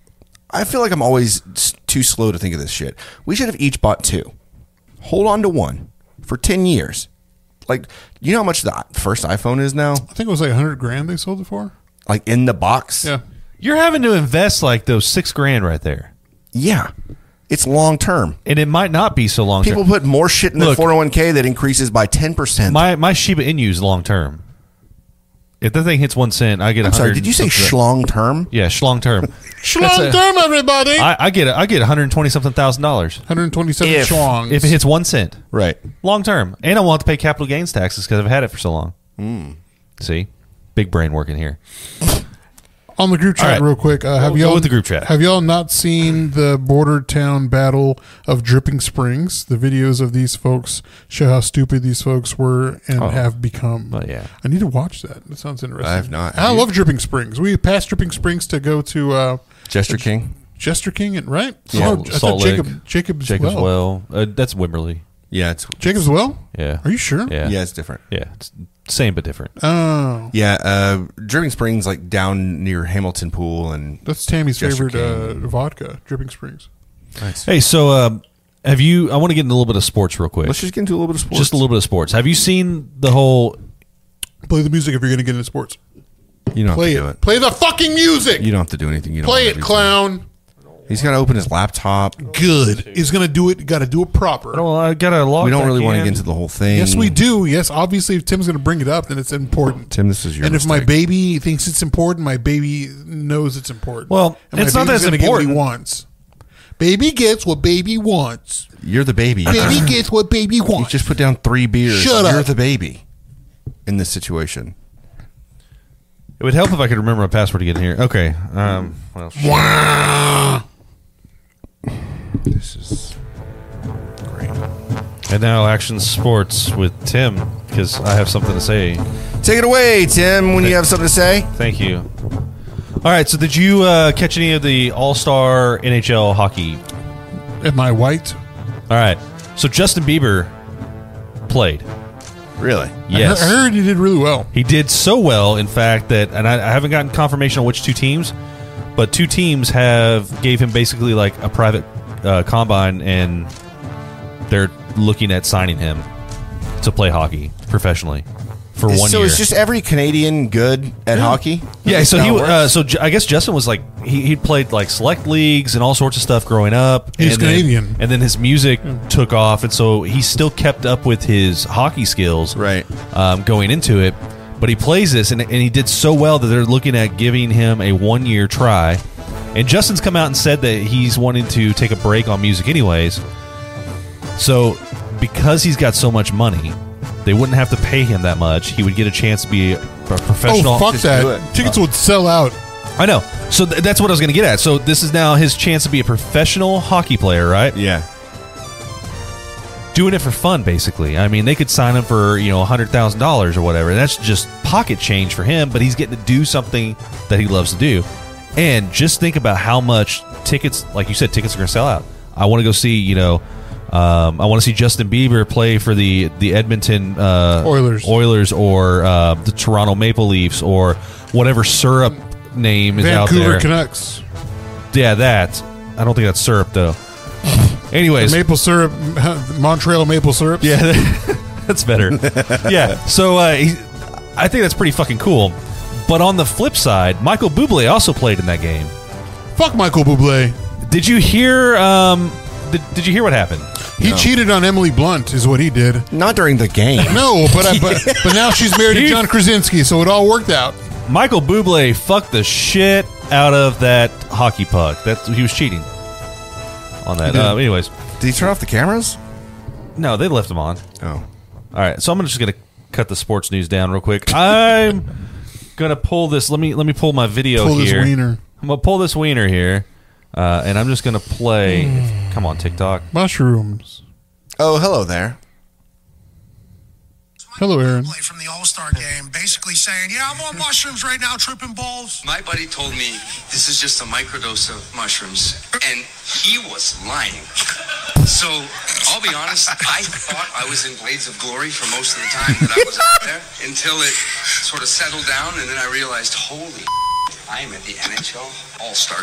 I feel like I'm always s- too slow to think of this shit. We should have each bought two. Hold on to one for ten years. Like, you know how much the first iPhone is now? I think it was like a hundred grand they sold it for. Like in the box? Yeah. You're having to invest like those six grand right there. Yeah. It's long term. And it might not be so long term. People put more shit in their Look, four oh one k that increases by ten percent. My my Shiba Inu is long term. If that thing hits one cent, I get. I'm sorry, did you say schlong term? Yeah, schlong term. Schlong term, everybody. I, I get it. I get one hundred twenty something thousand dollars one hundred twenty-seven If- schlongs. if it hits one cent. Right. Long term, and I won't have to pay capital gains taxes because I've had it for so long. Mm. See, big brain working here. On the group chat, All right. real quick, uh, have Go y'all with the group chat. Have y'all not seen the border town battle of Dripping Springs? The videos of these folks show how stupid these folks were and Oh. have become. Oh, yeah. I need to watch that. That sounds interesting. I have not. I Have you? love Dripping Springs. We passed Dripping Springs to go to uh, Jester King? Jester King, and right? Yeah. Oh, I thought Salt Lake. Jacob, Jacob's, Jacob's well. well. Uh, that's Wimberley. Yeah, it's Jacob's well. Yeah. Are you sure? Yeah. yeah, it's different. Yeah. It's same but different. Oh, Yeah, uh, Dripping Springs, like down near Hamilton Pool, and that's Tammy's Jester favorite uh, King. vodka. Dripping Springs. nice. Hey, so um, have you? I want to get into a little bit of sports real quick. Let's just get into a little bit of sports. Just a little bit of sports. Have you seen the whole? Play the music if you're going to get into sports. You don't Play have to do it. it. Play the fucking music. You don't have to do anything. You don't Play wanna it, do. clown. He's got to open his laptop. Good. He's going to do it. Got to do it proper. Well, I got to log. We don't back really want to in. get into the whole thing. Yes, we do. Yes, obviously, if Tim's going to bring it up, then it's important. Tim, this is your and if my mistake. baby thinks it's important, my baby knows it's important. Well, and it's my not that baby's it's gonna get what he important. wants. Baby gets what baby wants. You're the baby. Baby gets what baby You wants. just put down three beers. Shut You're up. the baby in this situation. It would help if I could remember my password to get in here. Okay. Um. Well. shit. Wah. This is great. And now action sports with Tim because I have something to say. Take it away, Tim, when you have something to say. Thank you. All right. So, did you uh, catch any of the All Star N H L hockey? Am I white? All right. So Justin Bieber played. Really? Yes. I, he- I heard he did really well. He did so well, in fact, that, and I, I haven't gotten confirmation on which two teams, but two teams have gave him basically like a private uh, combine, and they're looking at signing him to play hockey professionally for one so year. is just every Canadian good at hockey? yeah, Is so that he how it works? uh, so J- I guess Justin was like he he played like select leagues and all sorts of stuff growing up. He's and then- Canadian. and then his music took off, and so he still kept up with his hockey skills, Right. Um, going into it. But he plays this, and, and he did so well that they're looking at giving him a one year try. And Justin's come out and said that he's wanting to take a break on music, anyways. So because he's got so much money, they wouldn't have to pay him that much. He would get a chance to be a professional. Oh, fuck Just do that. it. Tickets would sell out. I know. So th- that's what I was going to get at. So this is now his chance to be a professional hockey player, right? Yeah. Doing it for fun, basically. I mean, they could sign him for, you know, one hundred thousand dollars or whatever. That's just pocket change for him, but he's getting to do something that he loves to do. And just think about how much tickets, like you said, tickets are going to sell out. I want to go see, you know, um, I want to see Justin Bieber play for the the Edmonton uh, Oilers. Oilers, or uh, the Toronto Maple Leafs, or whatever syrup name is out Vancouver there. Canucks. Yeah, that. I don't think that's syrup, though. Anyways. Maple syrup. Montreal maple syrup. Yeah, that's better. Yeah, so uh, he, I think that's pretty fucking cool. But on the flip side, Michael Bublé also played in that game. Fuck Michael Bublé. Did you hear? Um, did, did you hear what happened? He cheated on Emily Blunt, is what he did. Not during the game. No, but I, but, but now she's married to He- John Krasinski, so it all worked out. Michael Bublé fucked the shit out of that hockey puck. That he was cheating on that. He did. Uh, anyways, Did he turn off the cameras? no, they left him on. Oh. All right, so I'm just gonna cut the sports news down real quick. I'm gonna pull this. Let me let me pull my video Pull this here. wiener. I'm gonna pull this wiener here, uh, and I'm just gonna play. Come on, TikTok. Mushrooms. Oh, hello there. Hello, Aaron. Play from the All-Star game, basically saying, yeah, I'm on mushrooms right now, tripping balls. My buddy told me this is just a microdose of mushrooms, and he was lying. So, I'll be honest, I thought I was in Blades of Glory for most of the time that I was out there, until it sort of settled down, and then I realized, holy I am at the N H L All-Star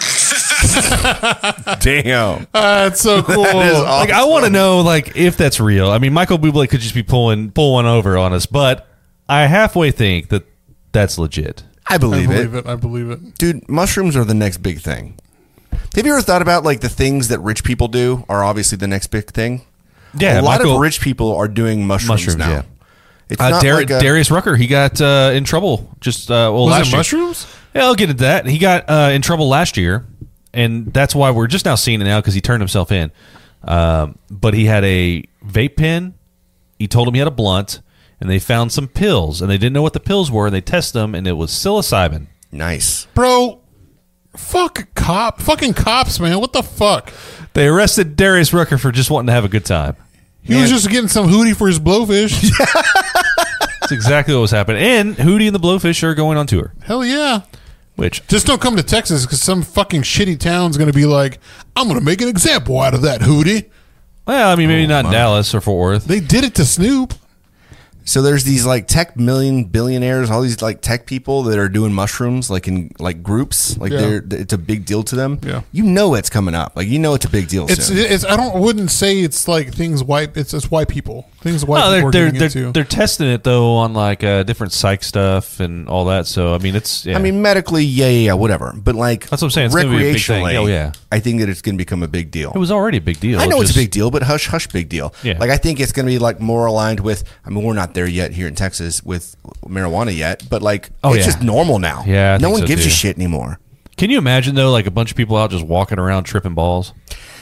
Game. Damn. Uh, that's so cool. That is awesome. Like, I want to know, like, if that's real. I mean, Michael Bublé could just be pulling pull one over on us, but I halfway think that that's legit. I believe, I believe it. it. I believe it. Dude, mushrooms are the next big thing. Have you ever thought about, like, the things that rich people do are obviously the next big thing? Yeah, a lot Michael- of rich people are doing mushrooms, Mushrooms, now. yeah. It's Uh, not Dar- like a, Darius Rucker, he got uh, in trouble just uh, well Was last it year. mushrooms? Yeah, I'll get into that. He got uh, in trouble last year, and that's why we're just now seeing it now because he turned himself in. Um, but he had a vape pen. He told him he had a blunt, and they found some pills, and they didn't know what the pills were, and they tested them, and it was psilocybin. Nice. Bro, fuck cop. Fucking cops, man. What the fuck? They arrested Darius Rucker for just wanting to have a good time. He was just getting some hootie for his blowfish. That's exactly what was happening. And Hootie and the Blowfish are going on tour, Hell yeah. which Just don't come to Texas because some fucking shitty town's going to be like, I'm going to make an example out of that, Hootie. well, I mean, maybe not in Dallas or Fort Worth. They did it to Snoop. So there's these like tech million billionaires, all these like tech people that are doing mushrooms like in like groups. Like Yeah. they're it's a big deal to them. Yeah. You know it's coming up. Like you know it's a big deal It's, soon. it's. I don't. Wouldn't say it's like things white. It's it's white people. Things white No, people they're are they're getting they're, into. they're testing it though on like uh, different psych stuff and all that. So I mean, it's yeah. I mean medically, yeah, yeah, yeah, whatever. But like That's what I'm saying. It's gonna be a big thing. recreationally, Oh, yeah. I think that it's going to become a big deal. it was already a big deal. I know It it's a just- big deal, but hush, hush, big deal. Yeah. Like I think it's going to be like more aligned with. I mean, we're not there yet here in Texas with marijuana yet, but like Oh, it's yeah. just normal now. Yeah, I no think one so, gives a too. shit anymore. Can you imagine though, like a bunch of people out just walking around tripping balls?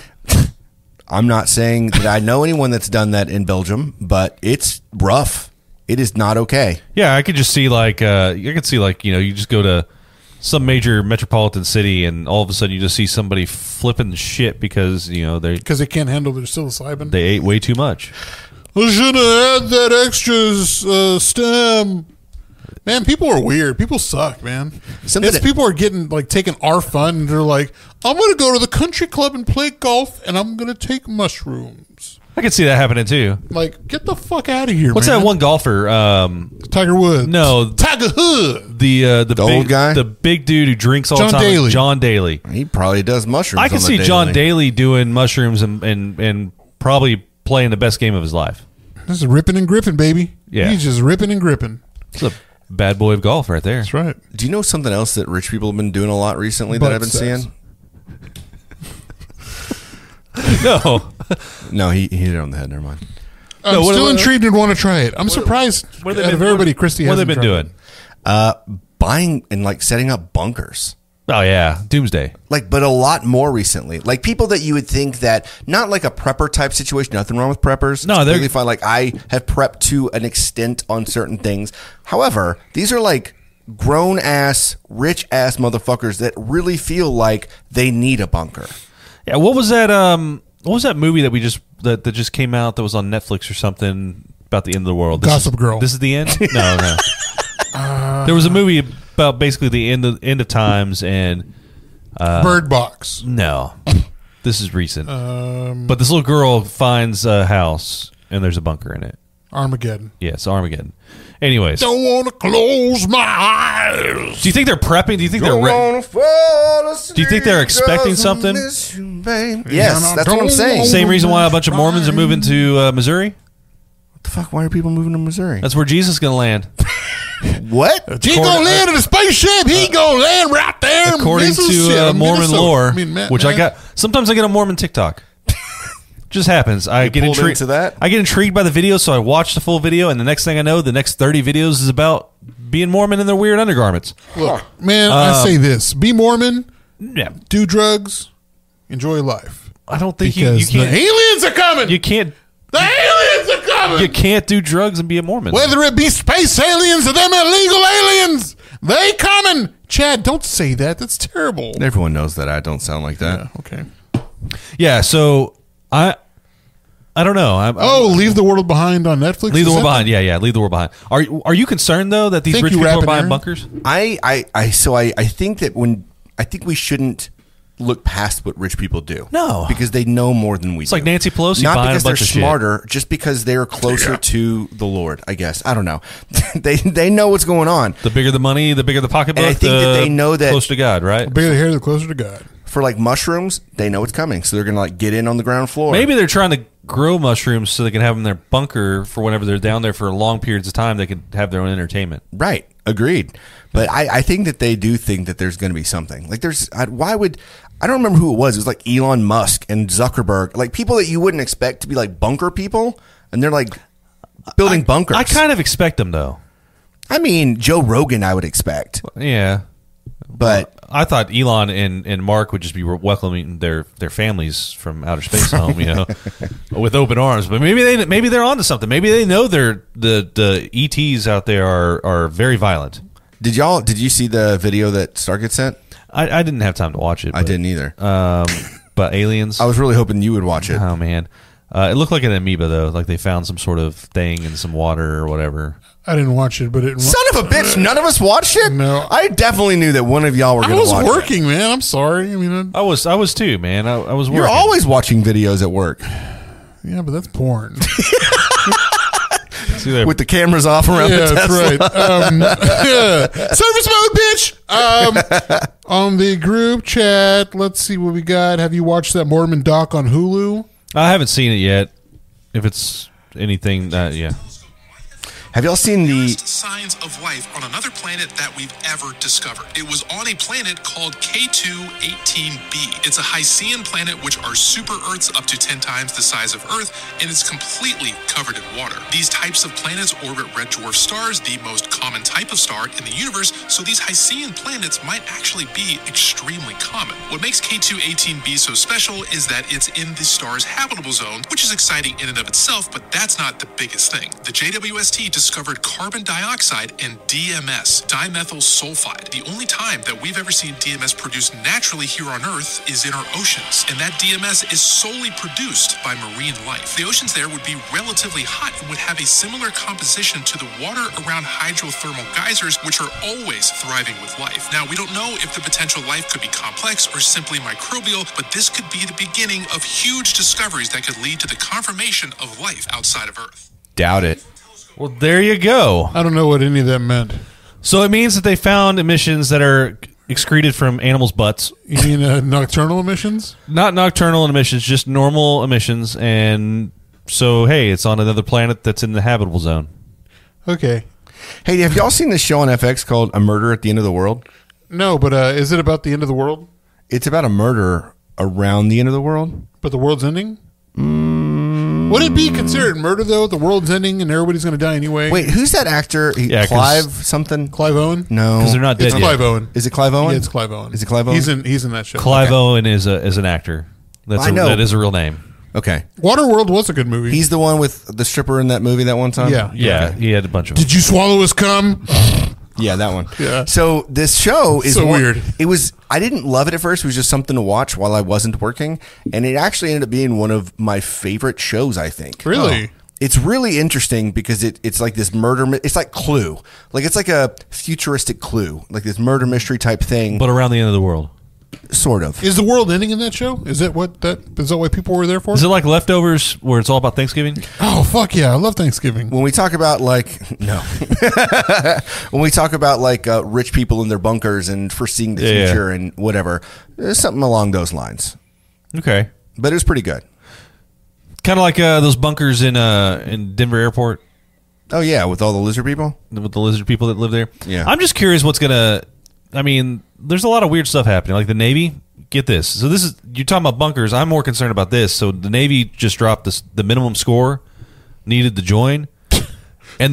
I'm not saying that I know anyone that's done that in Belgium, but it's rough. It is not okay. Yeah, I could just see like uh, I could see like you know you just go to some major metropolitan city and all of a sudden you just see somebody flipping shit because you know they because they can't handle their psilocybin. they ate way too much. I should have had that extra uh, stem. Man, people are weird. People suck, man. Something It's that- people are getting like taking our fun and they're like, I'm gonna go to the country club and play golf and I'm gonna take mushrooms. I could see that happening too. Like, get the fuck out of here. What's man. that one golfer? Um, Tiger Woods. no, Tiger Hood. the uh, the, The big old guy? the big dude who drinks all John the time. Daly. John Daly. He probably does mushrooms. I can on the see John daily. Daly doing mushrooms and, and and probably playing the best game of his life. This is ripping and gripping, baby. Yeah. He's just ripping and gripping. It's a bad boy of golf right there. That's right. Do you know something else that rich people have been doing a lot recently Butt that I've been sex. seeing? No, No, he, he hit it on the head. Never mind. I'm No, what- still what- intrigued and want to try it. I'm surprised what have they out been, of everybody, what, Christy what have they hasn't been tried doing? Uh, buying and like setting up bunkers. Oh yeah, Doomsday. Like, but a lot more recently. Like people that you would think that not like a prepper type situation. Nothing wrong with preppers. No, It's they're- completely fine. Like I have prepped to an extent on certain things. However, these are like grown ass, rich ass motherfuckers that really feel like they need a bunker. Yeah, what was that? Um, what was that movie that we just that, that just came out that was on Netflix or something about the end of the world? This Gossip is, Girl. This is the end. No, no. There was a movie about basically the end of end of times, and uh, Bird Box. no, this is recent. Um, but this little girl finds a house, and there's a bunker in it. Armageddon. Yes, Armageddon. Anyways, Don't want to close my eyes. do you think they're prepping? Do you think they're re- Do you think they're expecting something? Yes, that's what I'm saying. same reason why a bunch of Mormons are moving to uh, Missouri? What the fuck? Why are people moving to Missouri? That's where Jesus is going to land. What? He gonna land in a spaceship. He gonna land right there. in According Minnesota- to uh, Mormon Minnesota. lore, I mean, man, which I man. got. Sometimes I get a Mormon TikTok. Just happens. I You get pulled intrigued. into that? I get intrigued by the video, so I watch the full video, and the next thing I know, the next thirty videos is about being Mormon in their weird undergarments. Look, man, I Um, say this: be Mormon, Yeah, do drugs, enjoy life. I don't think you, Because you the can't. aliens are coming. You can't. the aliens are coming. You can't do drugs and be a Mormon. Whether it be space aliens or them illegal aliens, they coming. Chad, don't say that. That's terrible. Everyone knows that I don't sound like that. Yeah, okay. Yeah. So I. I don't know. I'm, Oh, Leave the World Behind on Netflix. leave the Is world that- behind. Yeah, yeah. Leave the world behind. Are are you concerned though that these Thank rich you, people are Rapping buying Aaron. bunkers? I, I, I so I, I think that when I think we shouldn't look past what rich people do. No. Because they know more than we It's do. like Nancy Pelosi Not buying a because they're bunch of shit. smarter, just because they're closer to the Lord, I guess. I don't know. they they know what's going on. The bigger the money, the bigger the pocketbook. And I think the that they know that- close to God, right? The bigger the hair, the closer to God. For like mushrooms, they know it's coming. So they're going to like get in on the ground floor. Maybe they're trying to grow mushrooms so they can have them in their bunker for whenever they're down there for long periods of time. They can have their own entertainment. Right. Agreed. But I, I think that they do think that there's going to be something. Like there's, I, why would, I don't remember who it was. It was like Elon Musk and Zuckerberg, like people that you wouldn't expect to be like bunker people. And they're like building I, bunkers. I kind of expect them though. I mean, Joe Rogan, I would expect. Yeah. But I thought Elon and, and Mark would just be welcoming their, their families from outer space home, you know, with open arms. But maybe they maybe they're onto something. Maybe they know they're the the E Ts out there are, are very violent. did y'all did you see the video that Starkett sent? I, I didn't have time to watch it. I but, didn't either. Um, but aliens. I was really hoping you would watch it. Oh man, uh, it looked like an amoeba though. Like they found some sort of thing in some water or whatever. I didn't watch it, but it. Son of a bitch! None of us watched it. No. I definitely knew that one of y'all were I going to was watch working, man. I'm sorry. I mean, I, I was I was too, man. I, I was it. You're working. always watching videos at work yeah, but that's porn. See there. with the cameras off around Yeah, the Tesla. that's right. Um, yeah. Service mode, bitch. Um, on the group chat, let's see what we got. Have you watched that Mormon doc on Hulu? I haven't seen it yet. If it's anything, uh, yeah. Have y'all seen the? Signs of life on another planet that we've ever discovered. It was on a planet called K two eighteen b. It's a Hycean planet, which are super Earths up to ten times the size of Earth, and it's completely covered in water. These types of planets orbit red dwarf stars, the most common type of star in the universe, so these Hycean planets might actually be extremely common. What makes K two eighteen b so special is that it's in the star's habitable zone, which is exciting in and of itself, but that's not the biggest thing. The J W S T discovered carbon dioxide and D M S, dimethyl sulfide. The only time that we've ever seen D M S produced naturally here on Earth is in our oceans, and that D M S is solely produced by marine life. The oceans there would be relatively hot and would have a similar composition to the water around hydrothermal geysers, which are always thriving with life. Now, we don't know if the potential life could be complex or simply microbial, but this could be the beginning of huge discoveries that could lead to the confirmation of life outside of Earth. Doubt it. Well, there you go. I don't know what any of that meant. So it means that they found emissions that are excreted from animals' butts. You mean uh, nocturnal emissions? Not nocturnal emissions, just normal emissions. And so, hey, it's on another planet that's in the habitable zone. Okay. Hey, have y'all seen this show on F X called A Murder at the End of the World? No, but uh, is it about the end of the world? It's about a murder around the end of the world. But the world's ending? Mm. Would it be considered murder, though? The world's ending and everybody's going to die anyway? Wait, who's that actor? He, Yeah, 'cause- Clive something? Clive Owen? No. Because they're not dead It's yet. Clive Owen. Is it Clive Owen? Yeah, it's Clive Owen. Is it Clive Owen? He's in, he's in that show. Clive Okay. Owen is a is an actor. That's I a, know. that is a real name. Okay. Waterworld was a good movie. He's the one with the stripper in that movie that one time? Yeah. Yeah, Okay. he had a bunch of them. Did you swallow his cum? Yeah, that one. Yeah. So this show is So one- weird. It was. I didn't love it at first. It was just something to watch while I wasn't working, and it actually ended up being one of my favorite shows. I think. Really? Oh. It's really interesting because it, it's like this murder. mi- It's like Clue. Like it's like a futuristic Clue, like this murder mystery type thing. But around the end of the world. Sort of. Is the world ending in that show? Is that what that is that what people were there for? Is it like Leftovers where it's all about Thanksgiving? Oh fuck yeah! I love Thanksgiving. When we talk about like no, when we talk about like uh, rich people in their bunkers and foreseeing the Yeah, yeah. future and whatever, there's something along those lines. Okay. But it was pretty good. Kind of like uh, those bunkers in uh, in Denver Airport Oh yeah, with all the lizard people. with the lizard people that live there. Yeah. I'm just curious what's going to... I mean, there's a lot of weird stuff happening. Like the Navy, get this. So this is... You're talking about bunkers. I'm more concerned about this. So the Navy just dropped this, the minimum score needed to join. And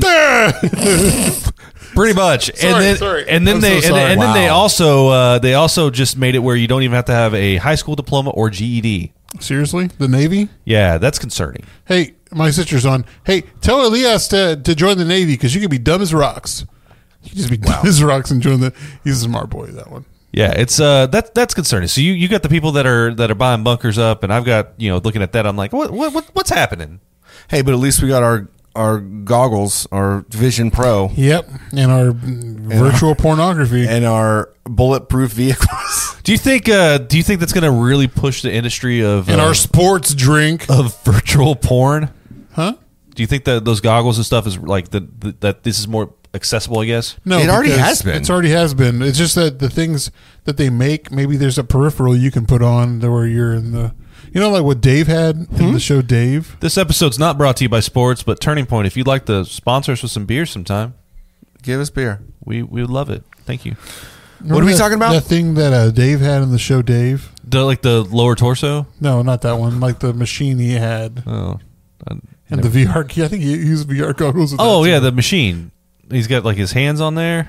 pretty much. Sorry, and then, sorry. And then I'm they so and, sorry. and then they Wow. also uh, they also just made it where you don't even have to have a high school diploma or G E D. Seriously, the Navy? Yeah, that's concerning. Hey, my sister's on. Hey, tell Elias to to join the Navy because you can be dumb as rocks. You can just be dumb as rocks and join the. He's a smart boy. That one. Yeah, it's uh that that's concerning. So you, you got the people that are that are buying bunkers up, and I've got you know looking at that. I'm like, what what, what what's happening? Hey, but at least we got our our goggles, our Vision Pro, Yep, and our virtual pornography. and our bulletproof vehicles. Do you think? Uh, do you think that's going to really push the industry of And uh, our sports drink. of virtual porn? Huh? Do you think that those goggles and stuff is like the, the that this is more accessible? I guess. No, It already because has been. It's already has been. It's just that the things that they make, maybe there's a peripheral you can put on to where you're in the, you know, like what Dave had in Hmm? the show Dave. This episode's not brought to you by sports, but Turning Point. If you'd like to sponsor us with some beer sometime, Give us beer. we we would love it. Thank you. What are we that- talking about? That thing that uh, Dave had in the show Dave. The, like the lower torso. No, not that one. Like the machine he had Oh, I and never- the V R. I think he used V R goggles. With Oh that yeah, too. the machine. He's got like his hands on there.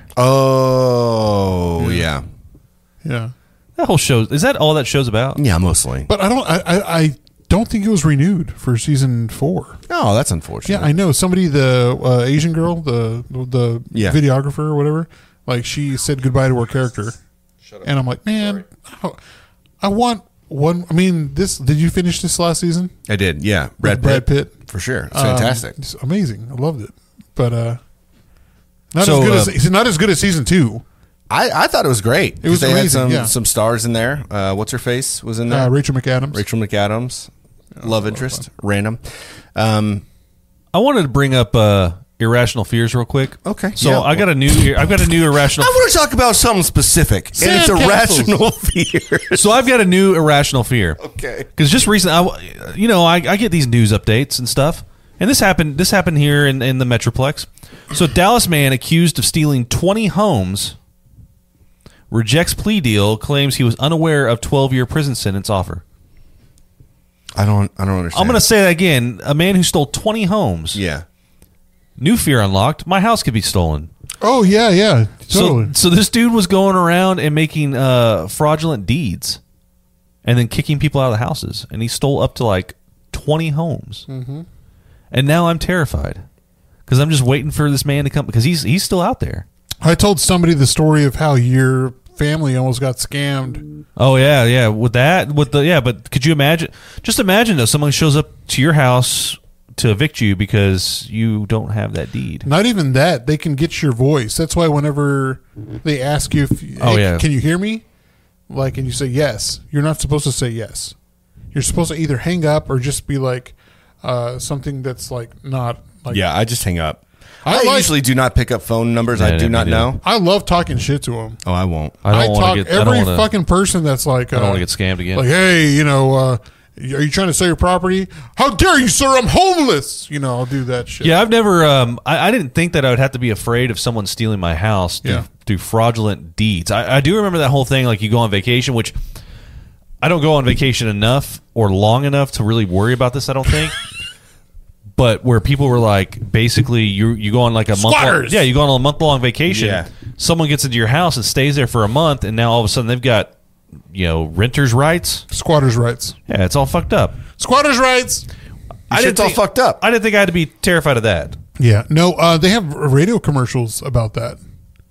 Oh, yeah. yeah. That whole show is that all that show's about? Yeah, mostly. But I don't. I, I, I don't think it was renewed for season four. Oh, that's unfortunate. Yeah, I know. Somebody, the uh, Asian girl, the the Yeah. videographer or whatever, like she said goodbye to her character. And I'm like, man, I, I want one. I mean, this. Did you finish this last season? I did. Yeah, Brad Brad Pitt. Pitt. For sure. It's Um, fantastic. it's amazing. I loved it. But uh, not So, as good uh, as it's not as good as season two. I, I thought it was great. It was they amazing, had some, yeah. some stars in there. Uh, what's her face was in there? Uh, Rachel McAdams. Rachel McAdams. Love interest. Random. Um, I wanted to bring up uh, irrational fears real quick. Okay, So yeah. I got a new. I've got a new irrational. I want to talk about something specific, and it's Sandcastles. irrational fear. So I've got a new irrational fear. Okay. Because just recently, I, you know, I, I get these news updates and stuff, and this happened. This happened here in, in the Metroplex. So, a Dallas man accused of stealing twenty homes rejects plea deal, claims he was unaware of twelve-year prison sentence offer. I don't. I don't understand. I'm going to say that again. A man who stole twenty homes. Yeah. New fear unlocked. My house could be stolen. Oh yeah, yeah, totally. So, so this dude was going around and making uh, fraudulent deeds, and then kicking people out of the houses, and he stole up to like twenty homes. Mm-hmm. And now I'm terrified because I'm just waiting for this man to come because he's he's still out there. I told somebody the story of how your family almost got scammed. Oh yeah, yeah. With that, with the yeah, but could you imagine? Just imagine though, someone shows up to your house to evict you because you don't have that deed. Not even that. They can get your voice. That's why whenever they ask you, if, hey, Oh, yeah. can you hear me? Like, and you say yes, you're not supposed to say yes. You're supposed to either hang up or just be like uh, something that's like not like. Yeah. I just hang up. I I, like- usually do not pick up phone numbers. Yeah, I do me not neither. know. I love talking shit to them. Oh, I won't. I don't want talk to get. I every don't want to. fucking person that's like. I don't uh, want to get scammed again. Like, hey, you know, uh, are you trying to sell your property? How dare you, sir? I'm homeless. You know, I'll do that shit. Yeah, I've never. Um, I, I didn't think that I would have to be afraid of someone stealing my house through, Yeah. through fraudulent deeds. I, I do remember that whole thing. Like you go on vacation, which I don't go on vacation enough or long enough to really worry about this. I don't think. But where people were like, basically, you you go on like a month, long, Squatters! yeah, you go on a month long vacation. Yeah. Someone gets into your house and stays there for a month, and now all of a sudden they've got, you know, renters' rights. Squatters' rights. Yeah, it's all fucked up. Squatters' rights. I Shit's all fucked up. I didn't think I had to be terrified of that. Yeah. No, uh, they have radio commercials about that.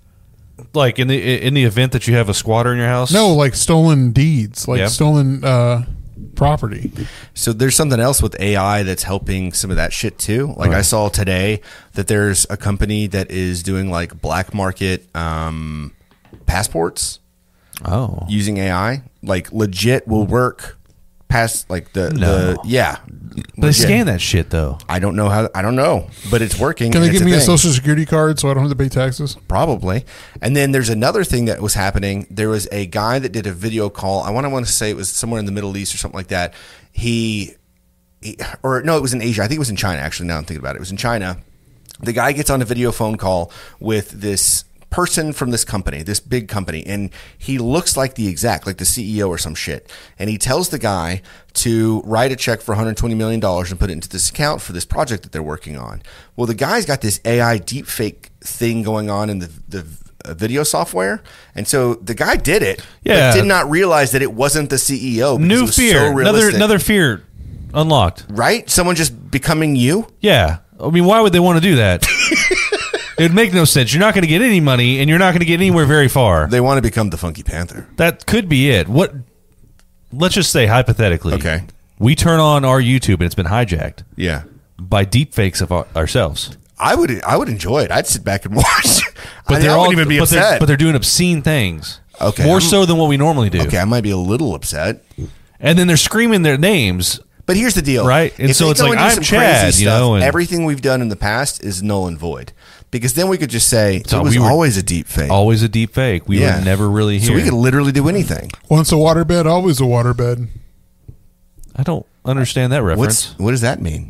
Like in the in the event that you have a squatter in your house. No, like stolen deeds, like Yeah. stolen uh, property. So there's something else with A I that's helping some of that shit too. Like I saw today that there's a company that is doing like black market um, passports Oh. using A I. Like legit will work past like the, No. the yeah. But they legit. scan that shit though. I don't know how. I don't know, but it's working. Can they and it's give me a thing. social security card so I don't have to pay taxes? Probably. And then there's another thing that was happening. There was a guy that did a video call. I want to want to say it was somewhere in the Middle East or something like that. He, he, or no, it was in Asia. I think it was in China. Actually, now I'm thinking about it, it was in China. The guy gets on a video phone call with this person from this company, this big company, and he looks like the exact, like the C E O or some shit. And he tells the guy to write a check for one hundred twenty million dollars and put it into this account for this project that they're working on. Well, the guy's got this A I deepfake thing going on in the, the uh, video software. And so the guy did it, Yeah. but did not realize that it wasn't the C E O. because it New was fear. so another realistic. another fear unlocked. Right? Someone just becoming you? Yeah. I mean, why would they want to do that? It would make no sense. You're not going to get any money, and you're not going to get anywhere very far. They want to become the Funky Panther. That could be it. What? Let's just say hypothetically. Okay. We turn on our YouTube and it's been hijacked. Yeah. by deep fakes of our, ourselves. I would I would enjoy it. I'd sit back and watch. But I, they're I all, wouldn't even be but they're, upset. but they're doing obscene things. Okay, more I'm- so than what we normally do. Okay, I might be a little upset. And then they're screaming their names. But here's the deal, right? And If so they it's go like, and do I'm some Chad, crazy you stuff, know, and- everything we've done in the past is null and void. Because then we could just say So it was we were- always a deep fake. Always a deep fake. We Yeah. were never really here. So we could literally do anything. Once a waterbed, always a waterbed. I don't understand that reference. What's what does that mean?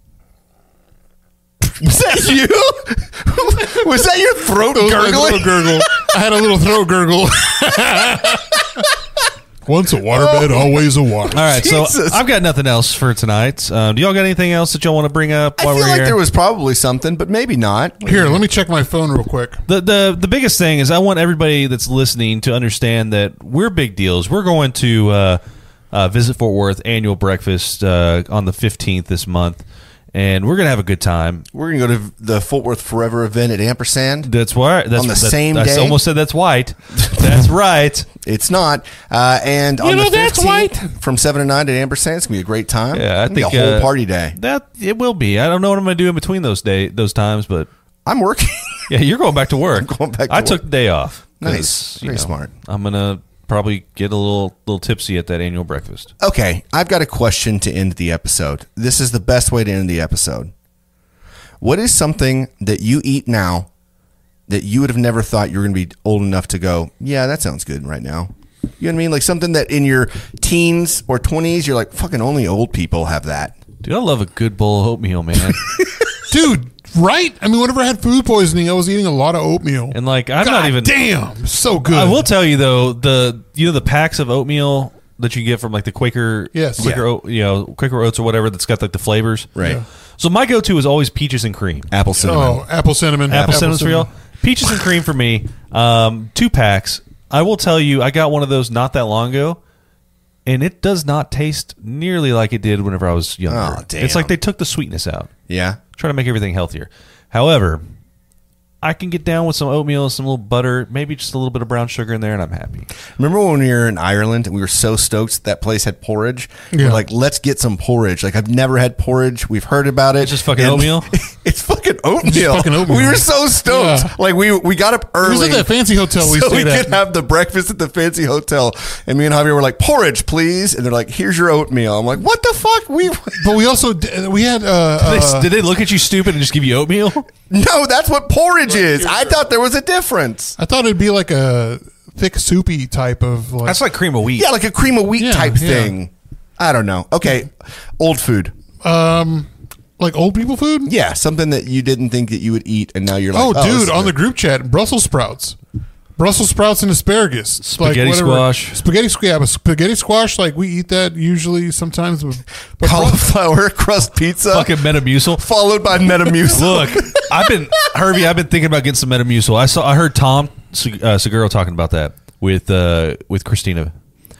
Was that you? Was that your throat It was like a gurgling? little gurgle. I had a little throat gurgle. Once a waterbed, Oh. always a water. All right, so Jesus. I've got nothing else for tonight. Um, do y'all got anything else that y'all want to bring up I while feel we're like here? there was probably something, but maybe not. Here, let me check my phone real quick. The, the the biggest thing is I want everybody that's listening to understand that we're big deals. We're going to uh, uh, Visit Fort Worth annual breakfast uh, on the fifteenth this month, and we're gonna have a good time. We're gonna go to the Fort Worth Forever event at Ampersand. That's why that's On the that- same I day? almost said that's white. That's right. It's not. Uh, and on know, the that's fifteenth, from seven to nine at Ampersand, it's gonna be a great time. Yeah, I It's gonna think be a whole uh, party day. That it will be. I don't know what I'm gonna do in between those day those times, but I'm working. yeah, you're going back to work. I'm going back to I work. took the day off. 'cause, Nice. you Very know, smart. I'm gonna probably get a little little tipsy at that annual breakfast. Okay, I've got a question to end the episode. This is the best way to end the episode. What is something that you eat now that you would have never thought you were going to be old enough to go, yeah, that sounds good right now? You know what I mean? Like something that in your teens or twenties, you're like, fucking only old people have that. Dude, I love a good bowl of oatmeal, man. Dude, right? I mean, whenever I had food poisoning, I was eating a lot of oatmeal. And like, I'm God not even. damn, so good. I will tell you though, the you know the packs of oatmeal that you get from like the Quaker, Yes. Quaker, Yeah. oat, you know, Quaker Oats or whatever that's got like the flavors. Right. Yeah. So my go-to is always peaches and cream. Apple cinnamon. Oh, apple cinnamon. Apple cinnamon's for y'all. Peaches and cream for me. Um, two packs. I will tell you, I got one of those not that long ago, and it does not taste nearly like it did whenever I was younger. Oh, damn. It's like they took the sweetness out, Yeah. trying to make everything healthier. However, I can get down with some oatmeal, some little butter, maybe just a little bit of brown sugar in there, and I'm happy. Remember when we were in Ireland and we were so stoked that place had porridge? Yeah. We're like, let's get some porridge. Like, I've never had porridge. We've heard about it. It's just fucking And- oatmeal? It's fucking oatmeal. fucking oatmeal. We were so stoked. Yeah. Like, we we got up It was early. at that fancy hotel we so we stayed at. could have the breakfast at the fancy hotel. And me and Javier were like, porridge, please. And they're like, here's your oatmeal. I'm like, what the fuck? We But we also d- we had uh, Did they, uh did they look at you stupid and just give you oatmeal? No, that's what porridge is. I thought there was a difference. I thought it'd be like a thick soupy type of like That's like cream of wheat. Yeah, like a cream of wheat Yeah, type yeah. thing. I don't know. Okay. Old food. um like old people food. Yeah, something that you didn't think that you would eat, and now you're like, Oh, this dude, is on the good. group chat, Brussels sprouts. Brussels sprouts and asparagus. Spaghetti whatever. squash. Spaghetti squash. Yeah, but spaghetti squash, like we eat that usually sometimes with but cauliflower crust pizza, Fucking Metamucil. followed by Metamucil. Look, I've been Hervey. I've been thinking about getting some Metamucil. I saw. I heard Tom Seg- uh, Seguro talking about that with uh, with Christina,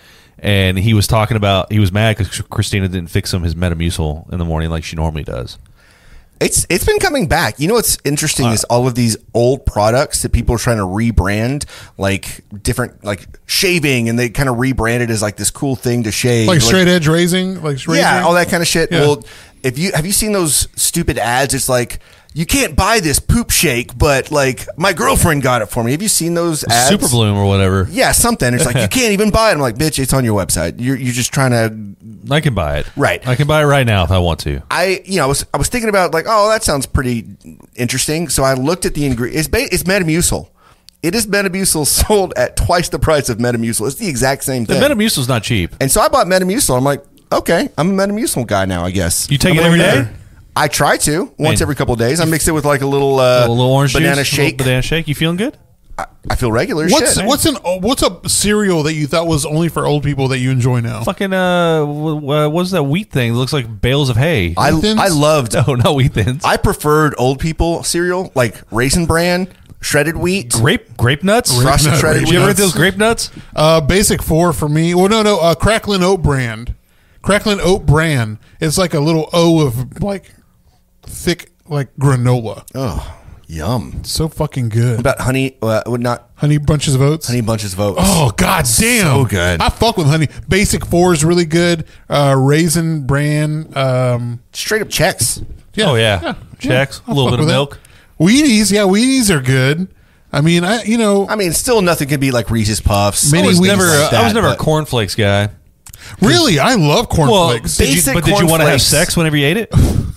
and he was talking about he was mad because Christina didn't fix him his Metamucil in the morning like she normally does. It's it's been coming back. You know what's interesting is all of these old products that people are trying to rebrand, like different, like shaving, and they kind of rebrand it as like this cool thing to shave, like straight edge raising, like straight yeah, all that kind of shit. Yeah. Well, if you have you seen those stupid ads? It's like, you can't buy this poop shake, but like my girlfriend got it for me. Have you seen those ads? Super Bloom or whatever. Yeah, something. It's like, you can't even buy it. I'm like, bitch, it's on your website. You're you're just trying to. I can buy it. Right. I can buy it right now if I want to. I you know I was I was thinking about like, oh, that sounds pretty interesting. So I looked at the ingredients. It's, ba- it's Metamucil. It is Metamucil sold at twice the price of Metamucil. It's the exact same The thing. Metamucil's not cheap. And so I bought Metamucil. I'm like, okay, I'm a Metamucil guy now, I guess. You take I'm it every like, day? yeah. I try to once Man. every couple of days. I mix it with like a little uh, a little orange banana juice, a little shake. banana shake. You feeling good? I, I feel regular as What's shit. what's an what's a cereal that you thought was only for old people that you enjoy now? Fucking uh, w- w- what's that wheat thing? It looks like bales of hay. I Wheat Thins? I loved. no, not wheat thins. I preferred old people cereal like Raisin Bran, shredded wheat, grape grape nuts. frosted nut, shredded Did wheat. you ever get those grape nuts? Uh, basic four for me. Well, no, no, uh, Cracklin Oat brand. Cracklin Oat brand. It's like a little O of like thick like granola. Oh, Yum. So fucking good. What about honey? Uh, would not Honey Bunches of Oats. honey bunches of oats. Oh god damn, So good. I fuck with honey. Basic Four is really good. Uh, Raisin Bran. Um, Straight up checks. yeah, Oh, yeah. Checks. I'll A little fuck bit of with that. milk. Wheaties, yeah, Wheaties are good. I mean, I you know, I mean, still nothing can be like Reese's Puffs. Mini I was Wheaties never, like uh, I was that, never a but- cornflakes guy. really, I love Well, cornflakes. did you, Basic but did you want to have cornflakes. sex whenever you ate it?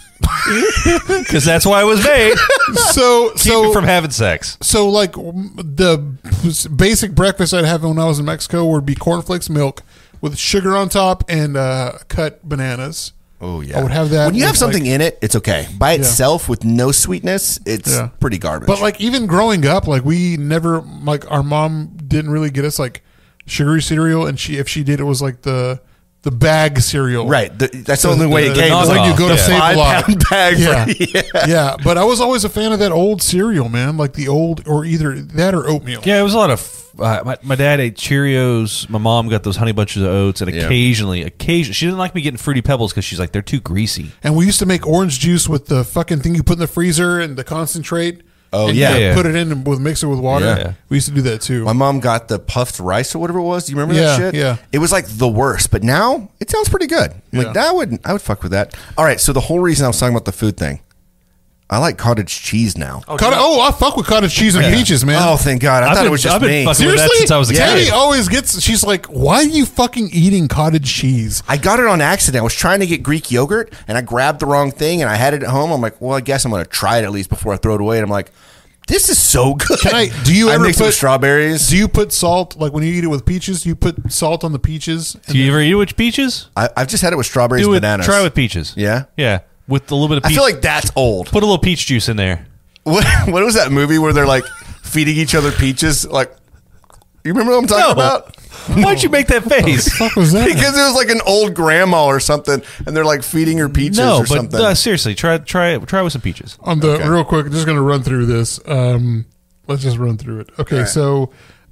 Because that's why it was made. so Keep so you from having sex. So, like, the basic breakfast I'd have when I was in Mexico would be cornflakes, milk with sugar on top, and uh, cut bananas. Oh yeah, I would have that When you with, have something like- in it, it's okay. By itself, with no sweetness, it's Yeah. pretty garbage. But like, even growing up, like we never like our mom didn't really get us like sugary cereal, and she if she did, it was like the the bag cereal. right, the, that's the only way it the came. knockoff. When you go to Yeah. Save a Lot. Five-pound bag. Yeah. For, yeah. yeah, but I was always a fan of that old cereal, man. Like the old, or either that or oatmeal. Yeah, it was a lot of. Uh, my, my dad ate Cheerios. My mom got those honey bunches of oats, and Yeah. occasionally, occasionally, she didn't like me getting Fruity Pebbles because she's like they're too greasy. And we used to make orange juice with the fucking thing you put in the freezer and the concentrate. Oh, and yeah. you Yeah. put it in and with mix it with water. Yeah. We used to do that too. My mom got the puffed rice or whatever it was. Do you remember Yeah, that shit? yeah. It was like the worst, but now it sounds pretty good. Like Yeah. that, I would I would fuck with that. All right, so the whole reason I was talking about the food thing, I like cottage cheese now. Oh, Cottage, oh, I fuck with cottage cheese and Yeah. peaches, man. thank God! I I've thought been- it was just I've been me. fucking with that Seriously? since I was a Tammy kid. always gets. She's like, "Why are you fucking eating cottage cheese?" I got it on accident. I was trying to get Greek yogurt, and I grabbed the wrong thing, and I had it at home. I'm like, well, I guess I'm going to try it at least before I throw it away. And I'm like, this is so good. Can I? Do you I ever mixed it put with strawberries? Do you put salt like when you eat it with peaches? Do you put salt on the peaches? Do you ever eat it with peaches? I, I've just had it with strawberries Do and it. bananas. Try it with peaches. Yeah? yeah, with a little bit of. I Peach. feel like that's old. Put a little peach juice in there. What, what was that movie where they're like feeding each other peaches? Like, you remember what I'm talking No. about? Why'd you make that face? What was that? Because it was like an old grandma or something, and they're like feeding her peaches no, or but something. uh, seriously, try try try with some peaches. On the Okay. real quick, just going to run through this. Um, let's just run through it. Okay, right. so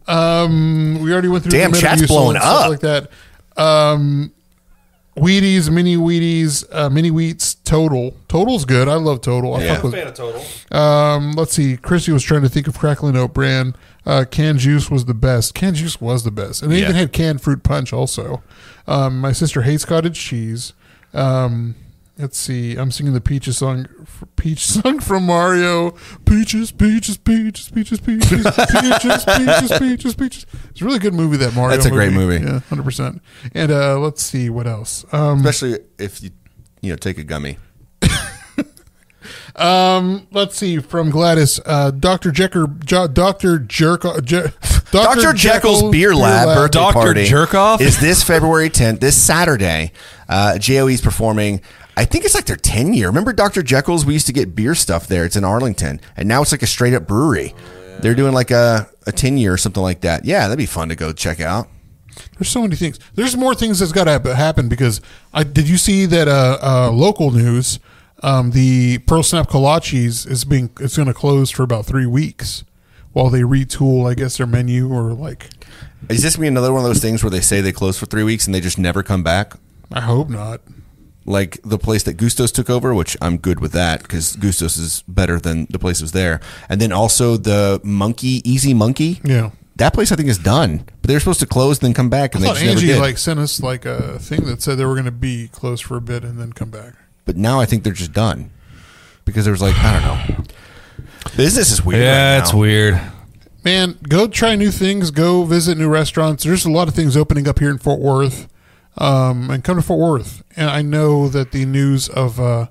um, we already went through. Damn, the chat's Metamucil blowing and stuff up. like that. Um, Wheaties, mini Wheaties, uh, mini wheats. Total, Total's good. I love Total. I Yeah. fuck with. of total. Um, let's see. Chrissy was trying to think of crackling oat bran. Uh, canned juice was the best. Canned juice was the best, and they Yeah. even had canned fruit punch also. Um, my sister hates cottage cheese. Um, let's see. I'm singing the Peaches song, Peach song from Mario. Peaches, peaches, peaches, peaches, peaches, peaches, peaches, peaches, peaches. It's a really good movie. That Mario. That's a great movie. Yeah, hundred percent. And uh, let's see what else. Um, Especially if you, you know, take a gummy. Um, let's see from Gladys, uh, Doctor Jekyll, jo- Doctor Jerk, Je- Doctor Jekyll's Beer Lab birthday Doctor party Jerkoff? is this February tenth, this Saturday. Uh, J O E's performing. I think it's like their ten year. Remember Doctor Jekyll's? We used to get beer stuff there. It's in Arlington, and now it's like a straight up brewery. They're doing like a a ten year or something like that. Yeah, that'd be fun to go check out. There's so many things. There's more things that's got to happen because I did you see that uh, uh, local news? Um, the Pearl Snap Kolaches is being it's going to close for about three weeks while they retool, I guess, their menu or like. Is this gonna be another one of those things where they say they close for three weeks and they just never come back? I hope not. Like the place that Gustos took over, which I'm good with that because Gustos is better than the place was there. And then also the Monkey, Easy Monkey. Yeah. That place I think is done, but they were supposed to close and then come back, I and they thought just never Angie did. like sent us like a thing that said they were going to be closed for a bit and then come back. But now I think they're just done because there was like I don't know. Business is weird. Yeah, right it's now. weird. Man, go try new things. Go visit new restaurants. There's a lot of things opening up here in Fort Worth. Um, and come to Fort Worth. And I know that the news of uh,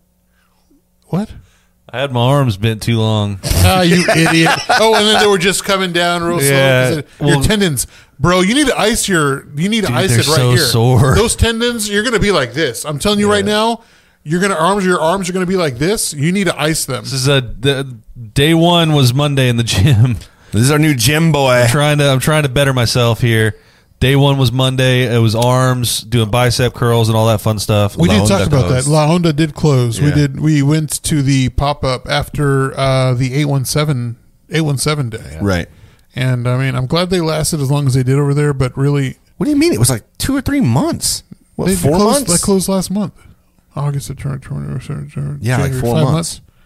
what? I had my arms bent too long. Ah, you idiot! Oh, and then they were just coming down real Yeah, slow. 'Cause it- your well- tendons, bro. You need to ice your. You need to Dude, ice they're it right so here. sore. Those tendons, you're gonna be like this. I'm telling you right now. You're gonna arms. Your arms are gonna be like this. You need to ice them. This is a the, day one was Monday in the gym. This is our new gym boy. I'm trying to I'm trying to better myself here. Day one was Monday. It was arms, doing bicep curls and all that fun stuff. We La did talk Honda about closed. that. La Honda did close. We Yeah. did. We went to the pop up after uh, the eight one seven eight one seven day. Right. And I mean, I'm glad they lasted as long as they did over there. But really, What do you mean? It was like two or three months. What, they four closed, months? They closed last month. August, September, October, November, Yeah, like January, four five months.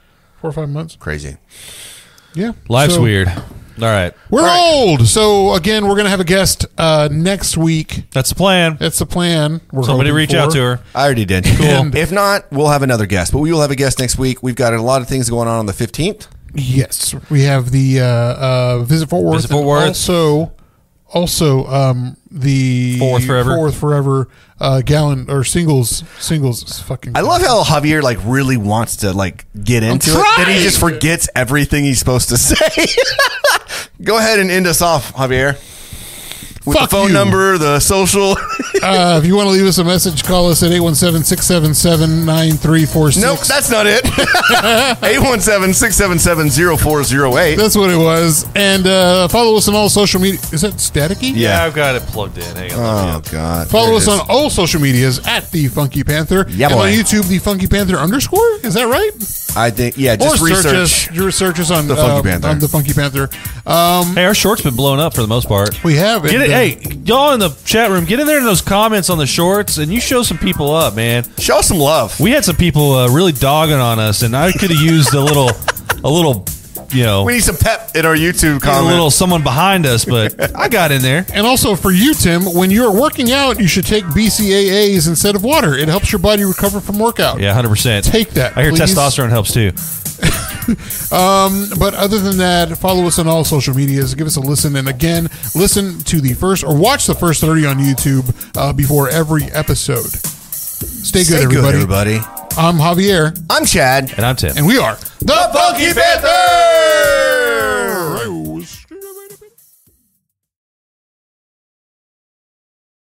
four or five months. Crazy. Yeah. Life's So, weird. All right. We're All right. old. So, again, we're going to have a guest uh, next week. That's the plan. That's the plan. We're Somebody hoping reach for. out to her. I already did. Cool. If not, we'll have another guest. But we will have a guest next week. We've got a lot of things going on on the fifteenth. Yes. We have the uh, uh, Visit Fort Worth. Visit Fort and Worth. Also, also um, the Fort Worth Forever. Fort Worth Forever uh, gallon or singles. Singles is fucking. I love how Javier like really wants to like get into it, that he just forgets everything he's supposed to say. Go ahead and end us off, Javier. With Fuck the phone you. number, the social. uh, if you want to leave us a message, call us at eight one seven, six seven seven, nine three four six. Nope, that's not it. eight one seven, six seven seven, zero four zero eight. That's what it was. And uh, follow us on all social media. Is that staticky? Yeah, I've got it plugged in. Hang on. Oh, God. Follow There us it on is. all social medias at The Funky Panther. Yeah, and boy. on YouTube, The Funky Panther underscore. Is that right? I think, yeah, just or research. search us, just search us on The Funky uh, Panther. on The Funky Panther. Um, Hey, our short's been blown up for the most part. we have. Get and, it, uh, hey, y'all in the chat room, get in there in those comments on the shorts, and you show some people up, man. Show some love. We had some people uh, really dogging on us, and I could have used a little, a little, you know, We need some pep in our YouTube a comment. little someone behind us, but I got in there. And also for you, Tim, when you're working out, you should take B C A As instead of water. It helps your body recover from workout. Yeah, one hundred percent. Take that, I hear please. testosterone helps too. Um, but other than that, follow us on all social medias. Give us a listen, and again, listen to the first or watch the first thirty on YouTube uh, before every episode. Stay good, Stay everybody. good, everybody. I'm Javier, I'm Chad. And I'm Tim. and we are The Funky Panther!